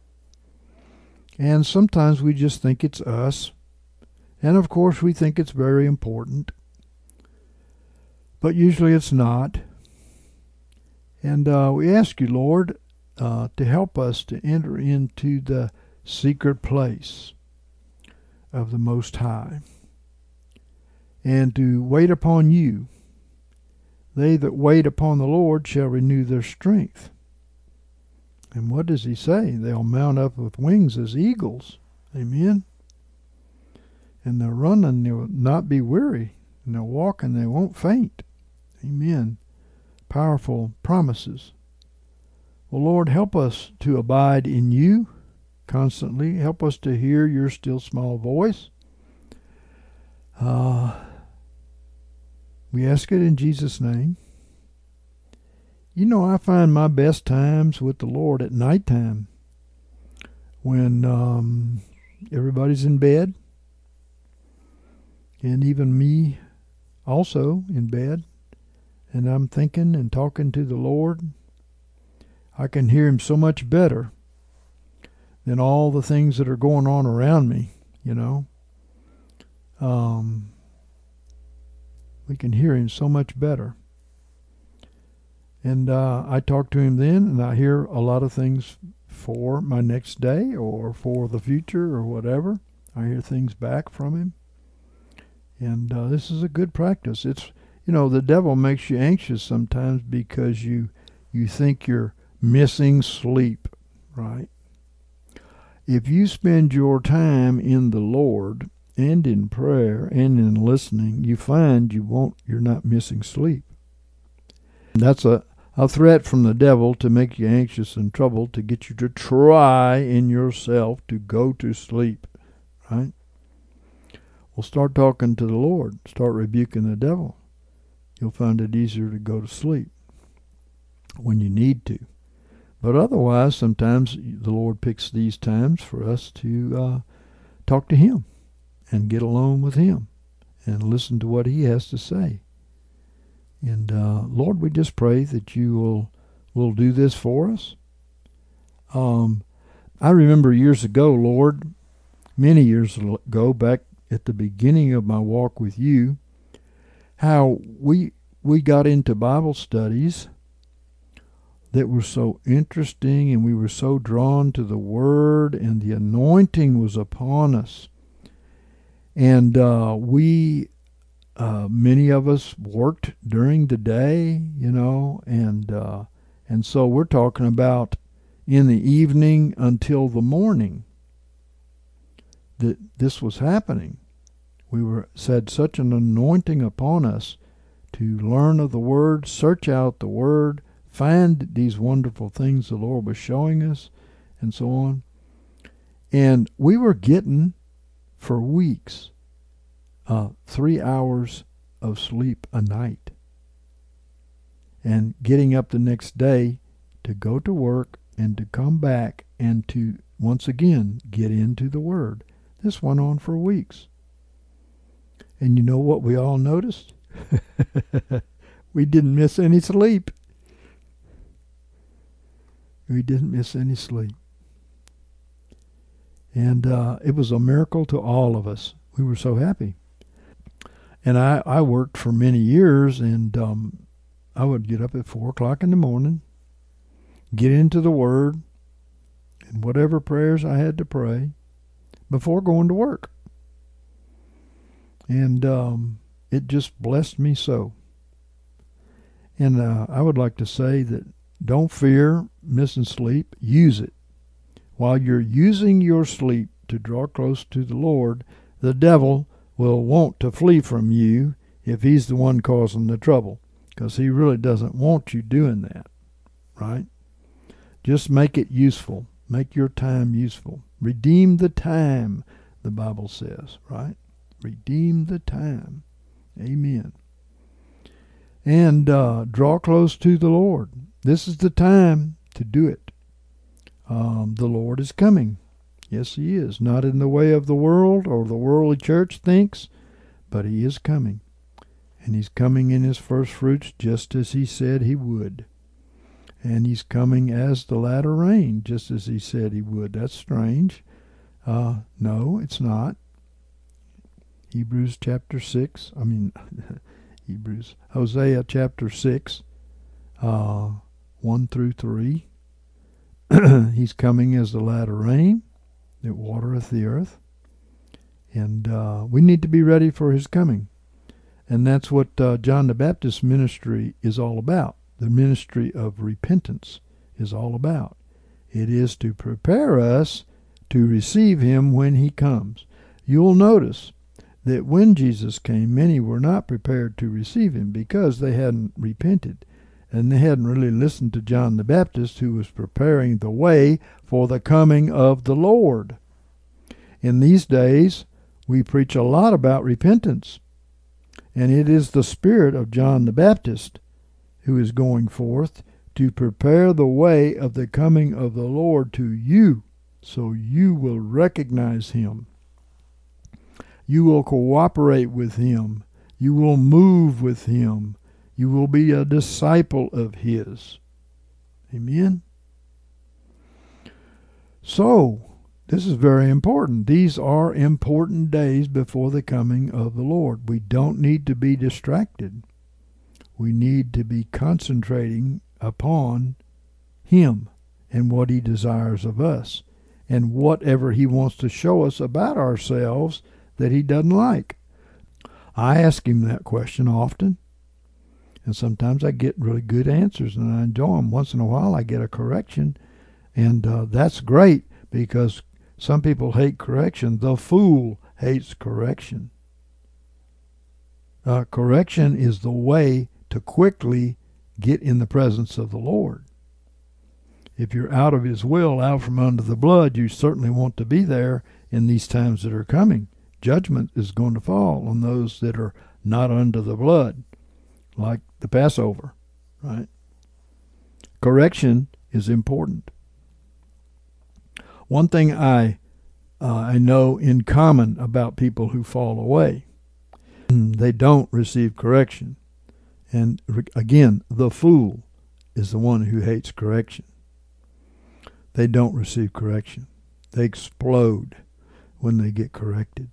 And sometimes we just think it's us. And of course we think it's very important. But usually it's not. And we ask you, Lord, to help us to enter into the secret place of the Most High and to wait upon you. They that wait upon the Lord shall renew their strength. And what does he say? They'll mount up with wings as eagles. Amen. And they'll run and they'll not be weary. And they'll walk and they won't faint. Amen. Powerful promises. Well, Lord, help us to abide in you constantly. Help us to hear your still small voice. We ask it in Jesus' name. You know, I find my best times with the Lord at nighttime when everybody's in bed, and even me also in bed, and I'm thinking and talking to the Lord. I can hear him so much better than all the things that are going on around me, you know. We can hear him so much better. And I talk to him then, and I hear a lot of things for my next day or for the future or whatever. I hear things back from him. And this is a good practice. It's, you know, the devil makes you anxious sometimes because you think you're missing sleep, right? If you spend your time in the Lord and in prayer and in listening, you find you're not missing sleep. And that's a threat from the devil to make you anxious and troubled, to get you to try in yourself to go to sleep, right? Well, start talking to the Lord. Start rebuking the devil. You'll find it easier to go to sleep when you need to. But otherwise, sometimes the Lord picks these times for us to talk to him and get alone with him and listen to what he has to say. And Lord, we just pray that you will do this for us. I remember years ago, Lord, many years ago, back at the beginning of my walk with you, how we got into Bible studies that were so interesting, and we were so drawn to the Word, and the anointing was upon us. And many of us worked during the day, you know, and so we're talking about in the evening until the morning that this was happening. We had such an anointing upon us to learn of the Word, search out the Word, find these wonderful things the Lord was showing us, and so on. And we were getting, for weeks, 3 hours of sleep a night, and getting up the next day to go to work and to come back and to once again get into the Word. This went on for weeks. And you know what we all noticed? We didn't miss any sleep. We didn't miss any sleep. And it was a miracle to all of us. We were so happy. And I worked for many years, and I would get up at 4 o'clock in the morning, get into the Word, and whatever prayers I had to pray before going to work. And it just blessed me so. And I would like to say that don't fear missing sleep. Use it. While you're using your sleep to draw close to the Lord, the devil will want to flee from you if he's the one causing the trouble, because he really doesn't want you doing that, right? Just make it useful. Make your time useful. Redeem the time, the Bible says, right? Redeem the time. Amen. And draw close to the Lord. This is the time to do it. The Lord is coming. Yes, he is. Not in the way of the world or the worldly church thinks, but he is coming. And he's coming in his first fruits just as he said he would. And he's coming as the latter rain, just as he said he would. That's strange. No, it's not. Hosea chapter 6, 1 through 3. He's coming as the latter rain that watereth the earth. And we need to be ready for his coming. And that's what John the Baptist's ministry is all about. The ministry of repentance is all about. It is to prepare us to receive him when he comes. You'll notice that when Jesus came, many were not prepared to receive him because they hadn't repented. And they hadn't really listened to John the Baptist, who was preparing the way for the coming of the Lord. In these days, we preach a lot about repentance. And it is the spirit of John the Baptist who is going forth to prepare the way of the coming of the Lord to you, so you will recognize him. You will cooperate with him. You will move with him. You will be a disciple of his. Amen? So, this is very important. These are important days before the coming of the Lord. We don't need to be distracted. We need to be concentrating upon him and what he desires of us, and whatever he wants to show us about ourselves that he doesn't like. I ask him that question often, and sometimes I get really good answers, and I enjoy them. Once in a while I get a correction, and that's great, because some people hate correction. The fool hates correction. Correction is the way to quickly get in the presence of the Lord. If you're out of his will, out from under the blood, you certainly want to be there in these times that are coming. Judgment is going to fall on those that are not under the blood, like the Passover, right? Correction is important. One thing I know in common about people who fall away, they don't receive correction. And again, the fool is the one who hates correction. They don't receive correction. They explode when they get corrected.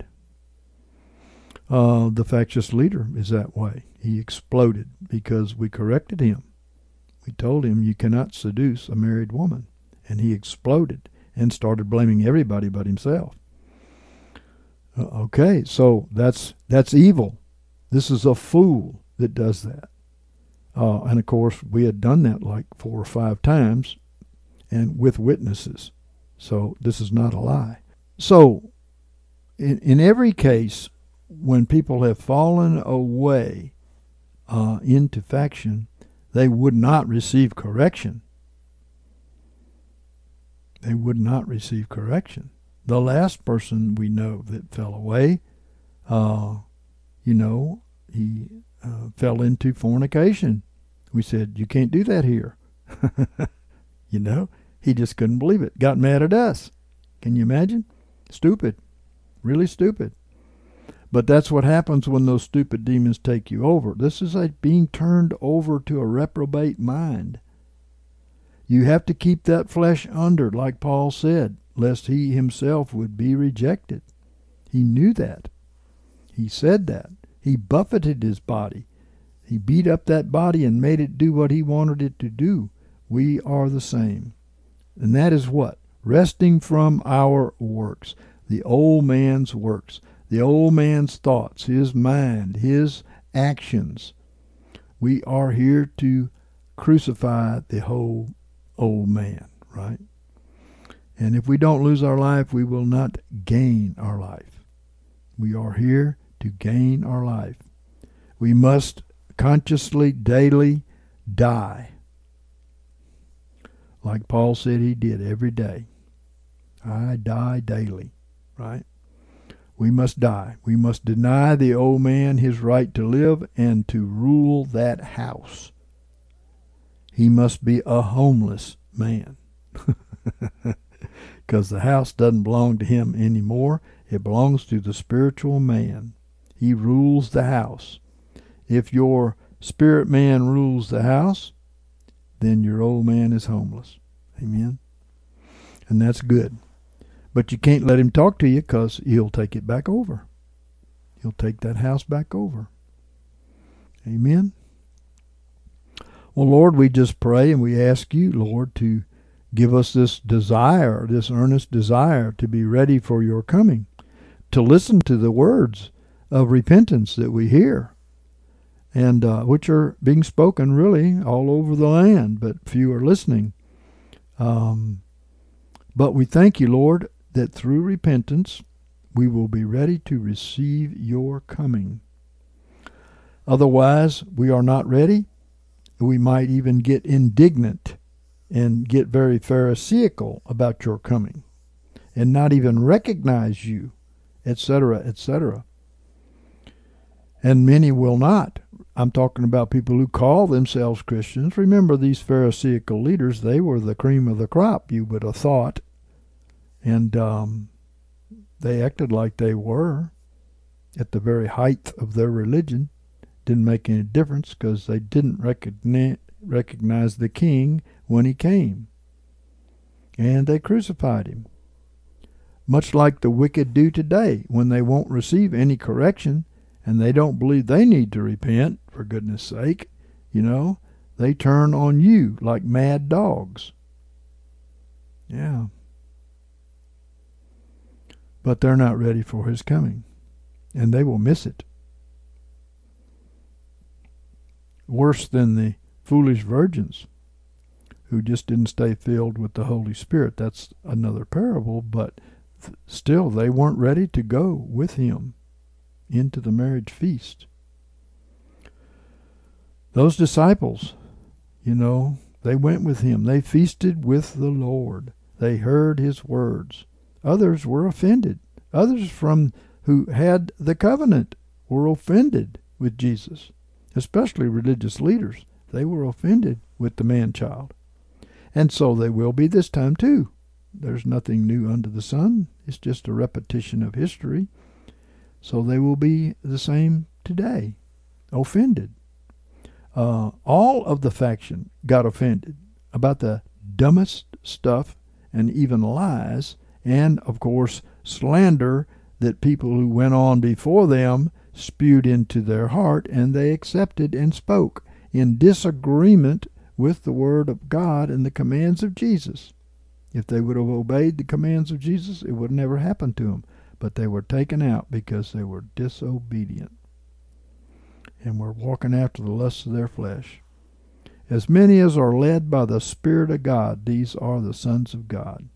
The factious leader is that way. He exploded because we corrected him. We told him, you cannot seduce a married woman. And he exploded and started blaming everybody but himself. Okay, so that's evil. This is a fool that does that. And of course, we had done that like 4 or 5 times, and with witnesses. So this is not a lie. So in every case, when people have fallen away into faction, they would not receive correction. They would not receive correction. The last person we know that fell away, he fell into fornication. We said, you can't do that here. He just couldn't believe it. Got mad at us. Can you imagine? Stupid. Really stupid. But that's what happens when those stupid demons take you over. This is like being turned over to a reprobate mind. You have to keep that flesh under, like Paul said, lest he himself would be rejected. He knew that. He said that. He buffeted his body. He beat up that body and made it do what he wanted it to do. We are the same. And that is what? Resting from our works. The old man's works. The old man's thoughts. His mind. His actions. We are here to crucify the whole old man, right? And if we don't lose our life, we will not gain our life. We are here to gain our life. We must consciously, daily die. Like Paul said he did every day. I die daily, right? We must die. We must deny the old man his right to live and to rule that house. He must be a homeless man. Because the house doesn't belong to him anymore. It belongs to the spiritual man. He rules the house. If your spirit man rules the house, then your old man is homeless. Amen? And that's good. But you can't let him talk to you, because he'll take it back over. He'll take that house back over. Amen? Well, Lord, we just pray and we ask you, Lord, to give us this desire, this earnest desire to be ready for your coming, to listen to the words of repentance that we hear, and which are being spoken really all over the land, but few are listening. But we thank you, Lord, that through repentance we will be ready to receive your coming. Otherwise, we are not ready. We might even get indignant and get very pharisaical about your coming and not even recognize you, etc., etc. And many will not. I'm talking about people who call themselves Christians. Remember, these pharisaical leaders, they were the cream of the crop, you would have thought. And they acted like they were at the very height of their religion. Didn't make any difference because they didn't recognize the king when he came. And they crucified him. Much like the wicked do today when they won't receive any correction and they don't believe they need to repent, for goodness sake, they turn on you like mad dogs. Yeah. But they're not ready for his coming, and they will miss it. Worse than the foolish virgins who just didn't stay filled with the Holy Spirit. That's another parable, but still they weren't ready to go with him into the marriage feast. Those disciples, they went with him. They feasted with the Lord. They heard his words. Others were offended. Others from who had the covenant were offended with Jesus, especially religious leaders. They were offended with the man-child. And so they will be this time too. There's nothing new under the sun. It's just a repetition of history. So they will be the same today, offended. All of the faction got offended about the dumbest stuff and even lies and, of course, slander that people who went on before them spewed into their heart, and they accepted and spoke in disagreement with the Word of God and the commands of Jesus. If they would have obeyed the commands of Jesus, it would never happen to them. But they were taken out because they were disobedient and were walking after the lusts of their flesh. As many as are led by the Spirit of God, these are the sons of God.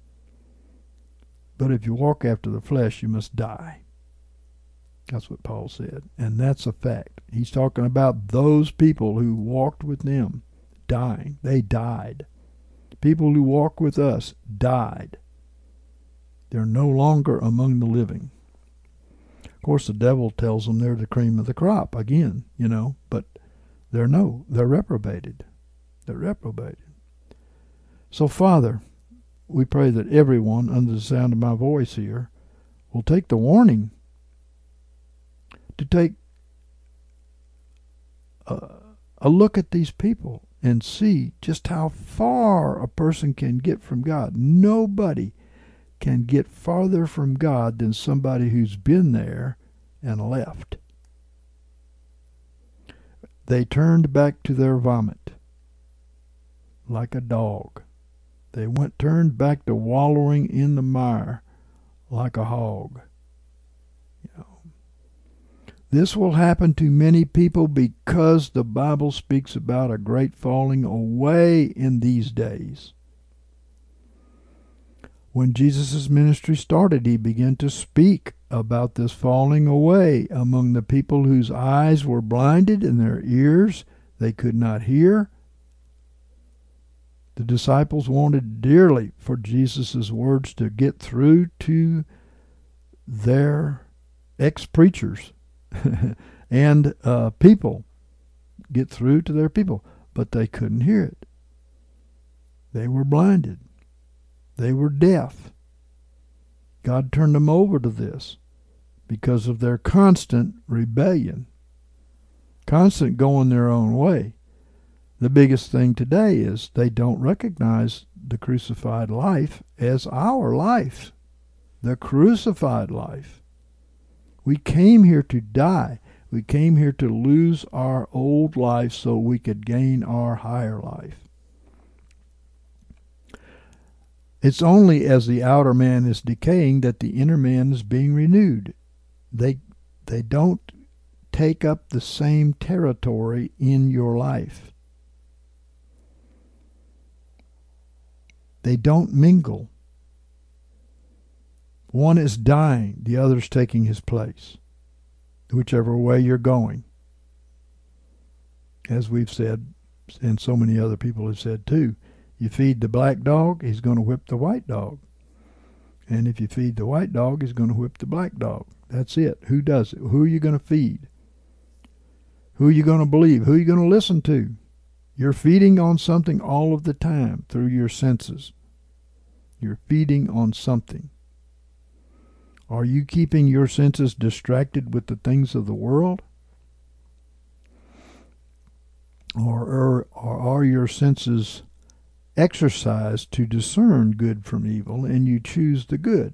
But if you walk after the flesh, you must die. That's what Paul said, and that's a fact. He's talking about those people who walked with them dying. They died. People who walk with us died. They're no longer among the living. Of course, the devil tells them they're the cream of the crop again, but they're reprobated. They're reprobated. So, Father, we pray that everyone under the sound of my voice here will take the warning to take a look at these people and see just how far a person can get from God. Nobody can get farther from God than somebody who's been there and left. They turned back to their vomit like a dog. They turned back to wallowing in the mire like a hog. This will happen to many people because the Bible speaks about a great falling away in these days. When Jesus' ministry started, he began to speak about this falling away among the people whose eyes were blinded and their ears they could not hear. The disciples wanted dearly for Jesus' words to get through to their ex-preachers and people, get through to their people, but they couldn't hear it. They were blinded. They were deaf. God turned them over to this because of their constant rebellion, constant going their own way. The biggest thing today is they don't recognize the crucified life as our life, the crucified life. We came here to die. We came here to lose our old life so we could gain our higher life. It's only as the outer man is decaying that the inner man is being renewed. They don't take up the same territory in your life. They don't mingle. One is dying, the other's taking his place, whichever way you're going. As we've said, and so many other people have said too, you feed the black dog, he's going to whip the white dog. And if you feed the white dog, he's going to whip the black dog. That's it. Who does it? Who are you going to feed? Who are you going to believe? Who are you going to listen to? You're feeding on something all of the time through your senses. You're feeding on something. Are you keeping your senses distracted with the things of the world? Or are your senses exercised to discern good from evil, and you choose the good?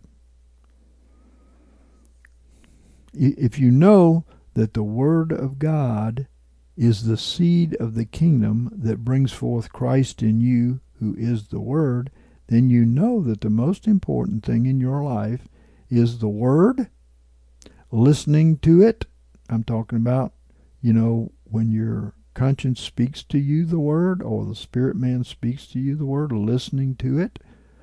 If you know that the Word of God is the seed of the kingdom that brings forth Christ in you, who is the Word, then you know that the most important thing in your life is the Word, listening to it. I'm talking about, when your conscience speaks to you the Word, or the spirit man speaks to you the Word, listening to it,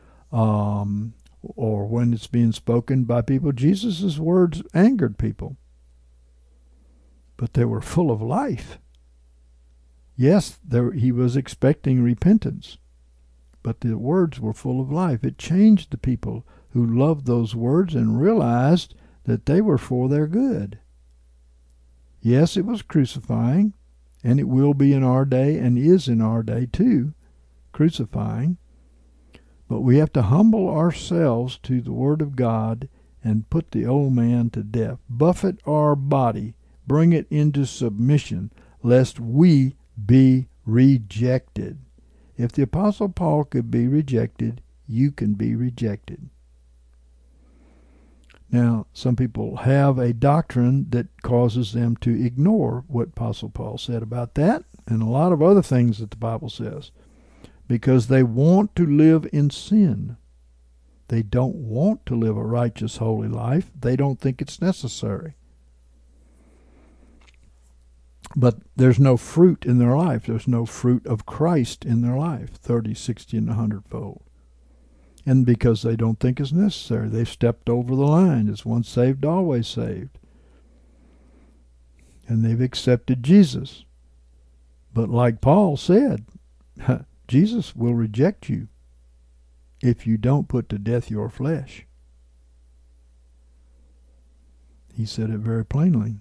or when it's being spoken by people. Jesus' words angered people, but they were full of life. Yes, he was expecting repentance, but the words were full of life. It changed the people who loved those words and realized that they were for their good. Yes, it was crucifying, and it will be in our day, and is in our day too, crucifying. But we have to humble ourselves to the Word of God and put the old man to death. Buffet our body, bring it into submission, lest we be rejected. If the Apostle Paul could be rejected, you can be rejected. Now, some people have a doctrine that causes them to ignore what Apostle Paul said about that, and a lot of other things that the Bible says, because they want to live in sin. They don't want to live a righteous, holy life. They don't think it's necessary. But there's no fruit in their life. There's no fruit of Christ in their life, 30, 60, and 100-fold. And because they don't think it's necessary, they've stepped over the line. It's once saved, always saved. And they've accepted Jesus. But like Paul said, Jesus will reject you if you don't put to death your flesh. He said it very plainly.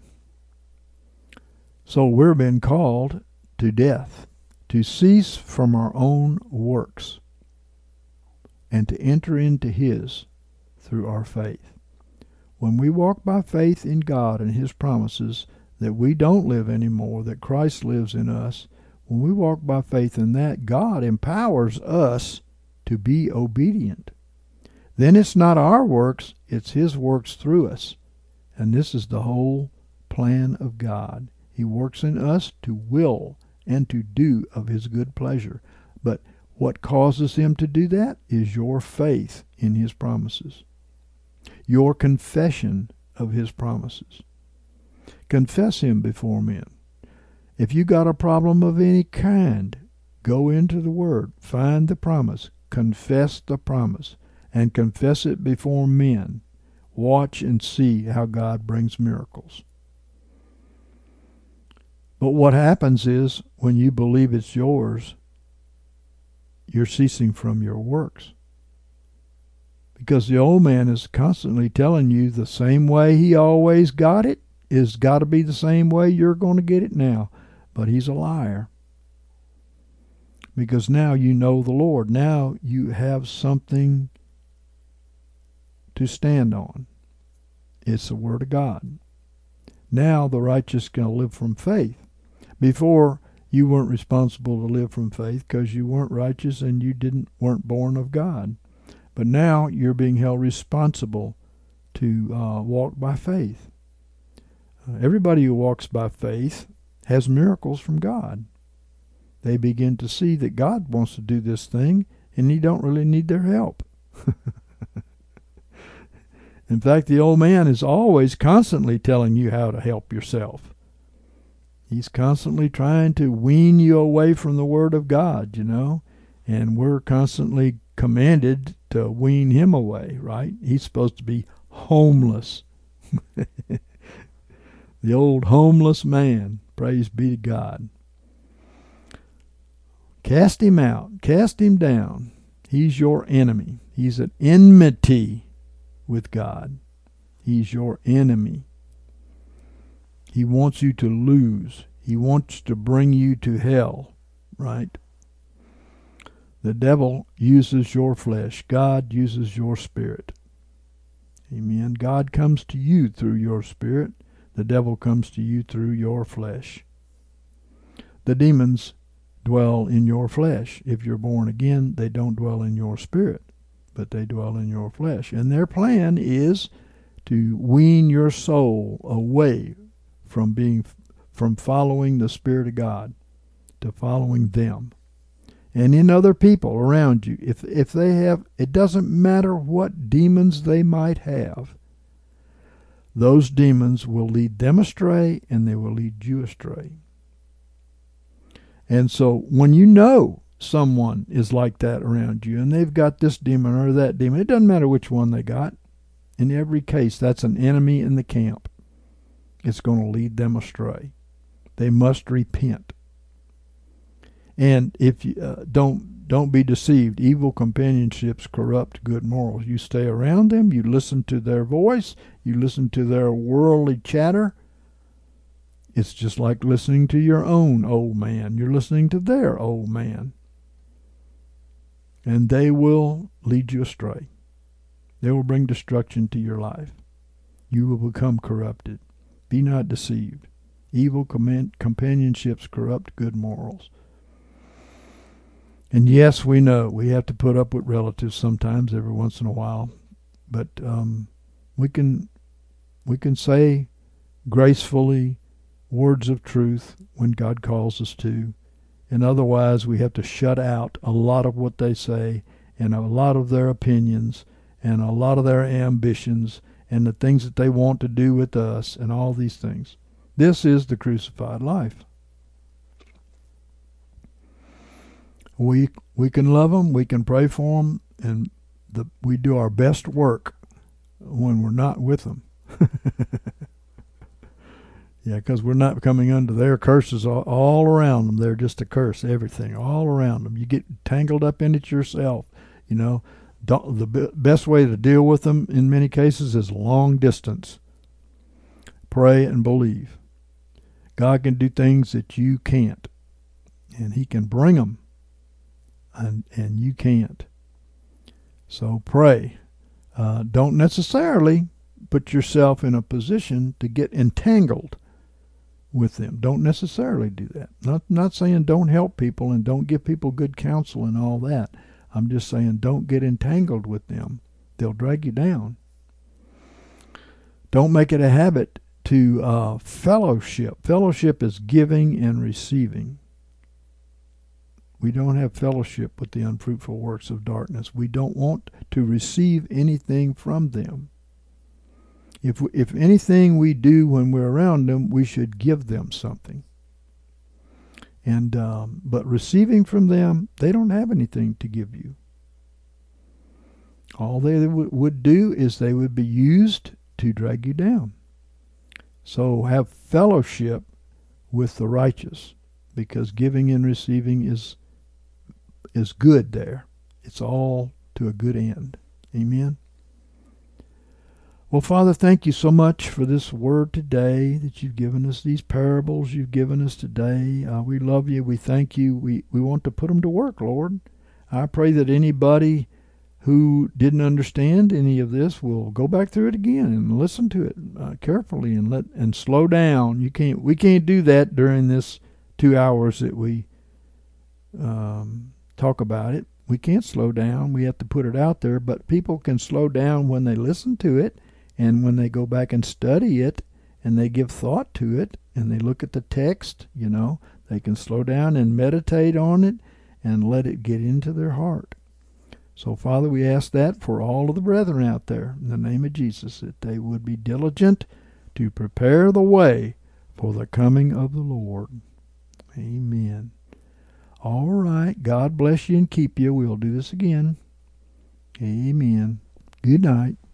So we're being called to death, to cease from our own works, and to enter into His through our faith. When we walk by faith in God and His promises, that we don't live anymore, that Christ lives in us, when we walk by faith in that, God empowers us to be obedient. Then it's not our works, it's His works through us. And this is the whole plan of God. He works in us to will and to do of His good pleasure. But what causes Him to do that is your faith in His promises, your confession of His promises. Confess Him before men. If you got a problem of any kind, go into the Word, find the promise, confess the promise, and confess it before men. Watch and see how God brings miracles. But what happens is, when you believe it's yours, you're ceasing from your works. Because the old man is constantly telling you the same way he always got it is got to be the same way you're going to get it now. But he's a liar. Because now you know the Lord. Now you have something to stand on. It's the Word of God. Now the righteous can live from faith. Before, you weren't responsible to live from faith because you weren't righteous and you weren't born of God. But now you're being held responsible to walk by faith. Everybody who walks by faith has miracles from God. They begin to see that God wants to do this thing and He don't really need their help. In fact, the old man is always constantly telling you how to help yourself. He's constantly trying to wean you away from the Word of God, and we're constantly commanded to wean him away, right? He's supposed to be homeless. The old homeless man. Praise be to God. Cast him out. Cast him down. He's your enemy. He's at enmity with God. He's your enemy. He wants you to lose. He wants to bring you to hell, right? The devil uses your flesh. God uses your spirit. Amen. God comes to you through your spirit. The devil comes to you through your flesh. The demons dwell in your flesh. If you're born again, they don't dwell in your spirit, but they dwell in your flesh. And their plan is to wean your soul away from following the Spirit of God to following them. And in other people around you, if they have, it doesn't matter what demons they might have, those demons will lead them astray and they will lead you astray. And so when you know someone is like that around you and they've got this demon or that demon, it doesn't matter which one they got. In every case, that's an enemy in the camp. It's going to lead them astray. They must repent. And if you don't be deceived. Evil companionships corrupt good morals. You stay around them. You listen to their voice. You listen to their worldly chatter. It's just like listening to your own old man. You're listening to their old man. And they will lead you astray. They will bring destruction to your life. You will become corrupted. Be not deceived. Evil companionships corrupt good morals. And yes, we know we have to put up with relatives sometimes, every once in a while. But we can say gracefully words of truth when God calls us to. And otherwise, we have to shut out a lot of what they say and a lot of their opinions and a lot of their ambitions and the things that they want to do with us and all these things. This is the crucified life. We can love them, we can pray for them, and we do our best work when we're not with them. Yeah, because we're not coming under their curses all around them. They're just a curse, everything, all around them. You get tangled up in it yourself. You know, the best way to deal with them in many cases is long distance. Pray and believe. God can do things that you can't, and He can bring them, and you can't. So pray. Don't necessarily put yourself in a position to get entangled with them. Don't necessarily do that. Not saying don't help people and don't give people good counsel and all that. I'm just saying don't get entangled with them. They'll drag you down. Don't make it a habit to fellowship. Fellowship is giving and receiving. We don't have fellowship with the unfruitful works of darkness. We don't want to receive anything from them. If anything we do when we're around them, we should give them something. And but receiving from them, they don't have anything to give you. All they would do is they would be used to drag you down. So have fellowship with the righteous, because giving and receiving is good there. It's all to a good end. Amen. Well, Father, thank you so much for this word today that you've given us, these parables you've given us today. We love you. We thank you. We want to put them to work, Lord. I pray that anybody who didn't understand any of this will go back through it again and listen to it carefully and slow down. We can't do that during this 2 hours that we talk about it. We can't slow down. We have to put it out there. But people can slow down when they listen to it. And when they go back and study it, and they give thought to it, and they look at the text, they can slow down and meditate on it and let it get into their heart. So, Father, we ask that for all of the brethren out there, in the name of Jesus, that they would be diligent to prepare the way for the coming of the Lord. Amen. All right. God bless you and keep you. We'll do this again. Amen. Good night.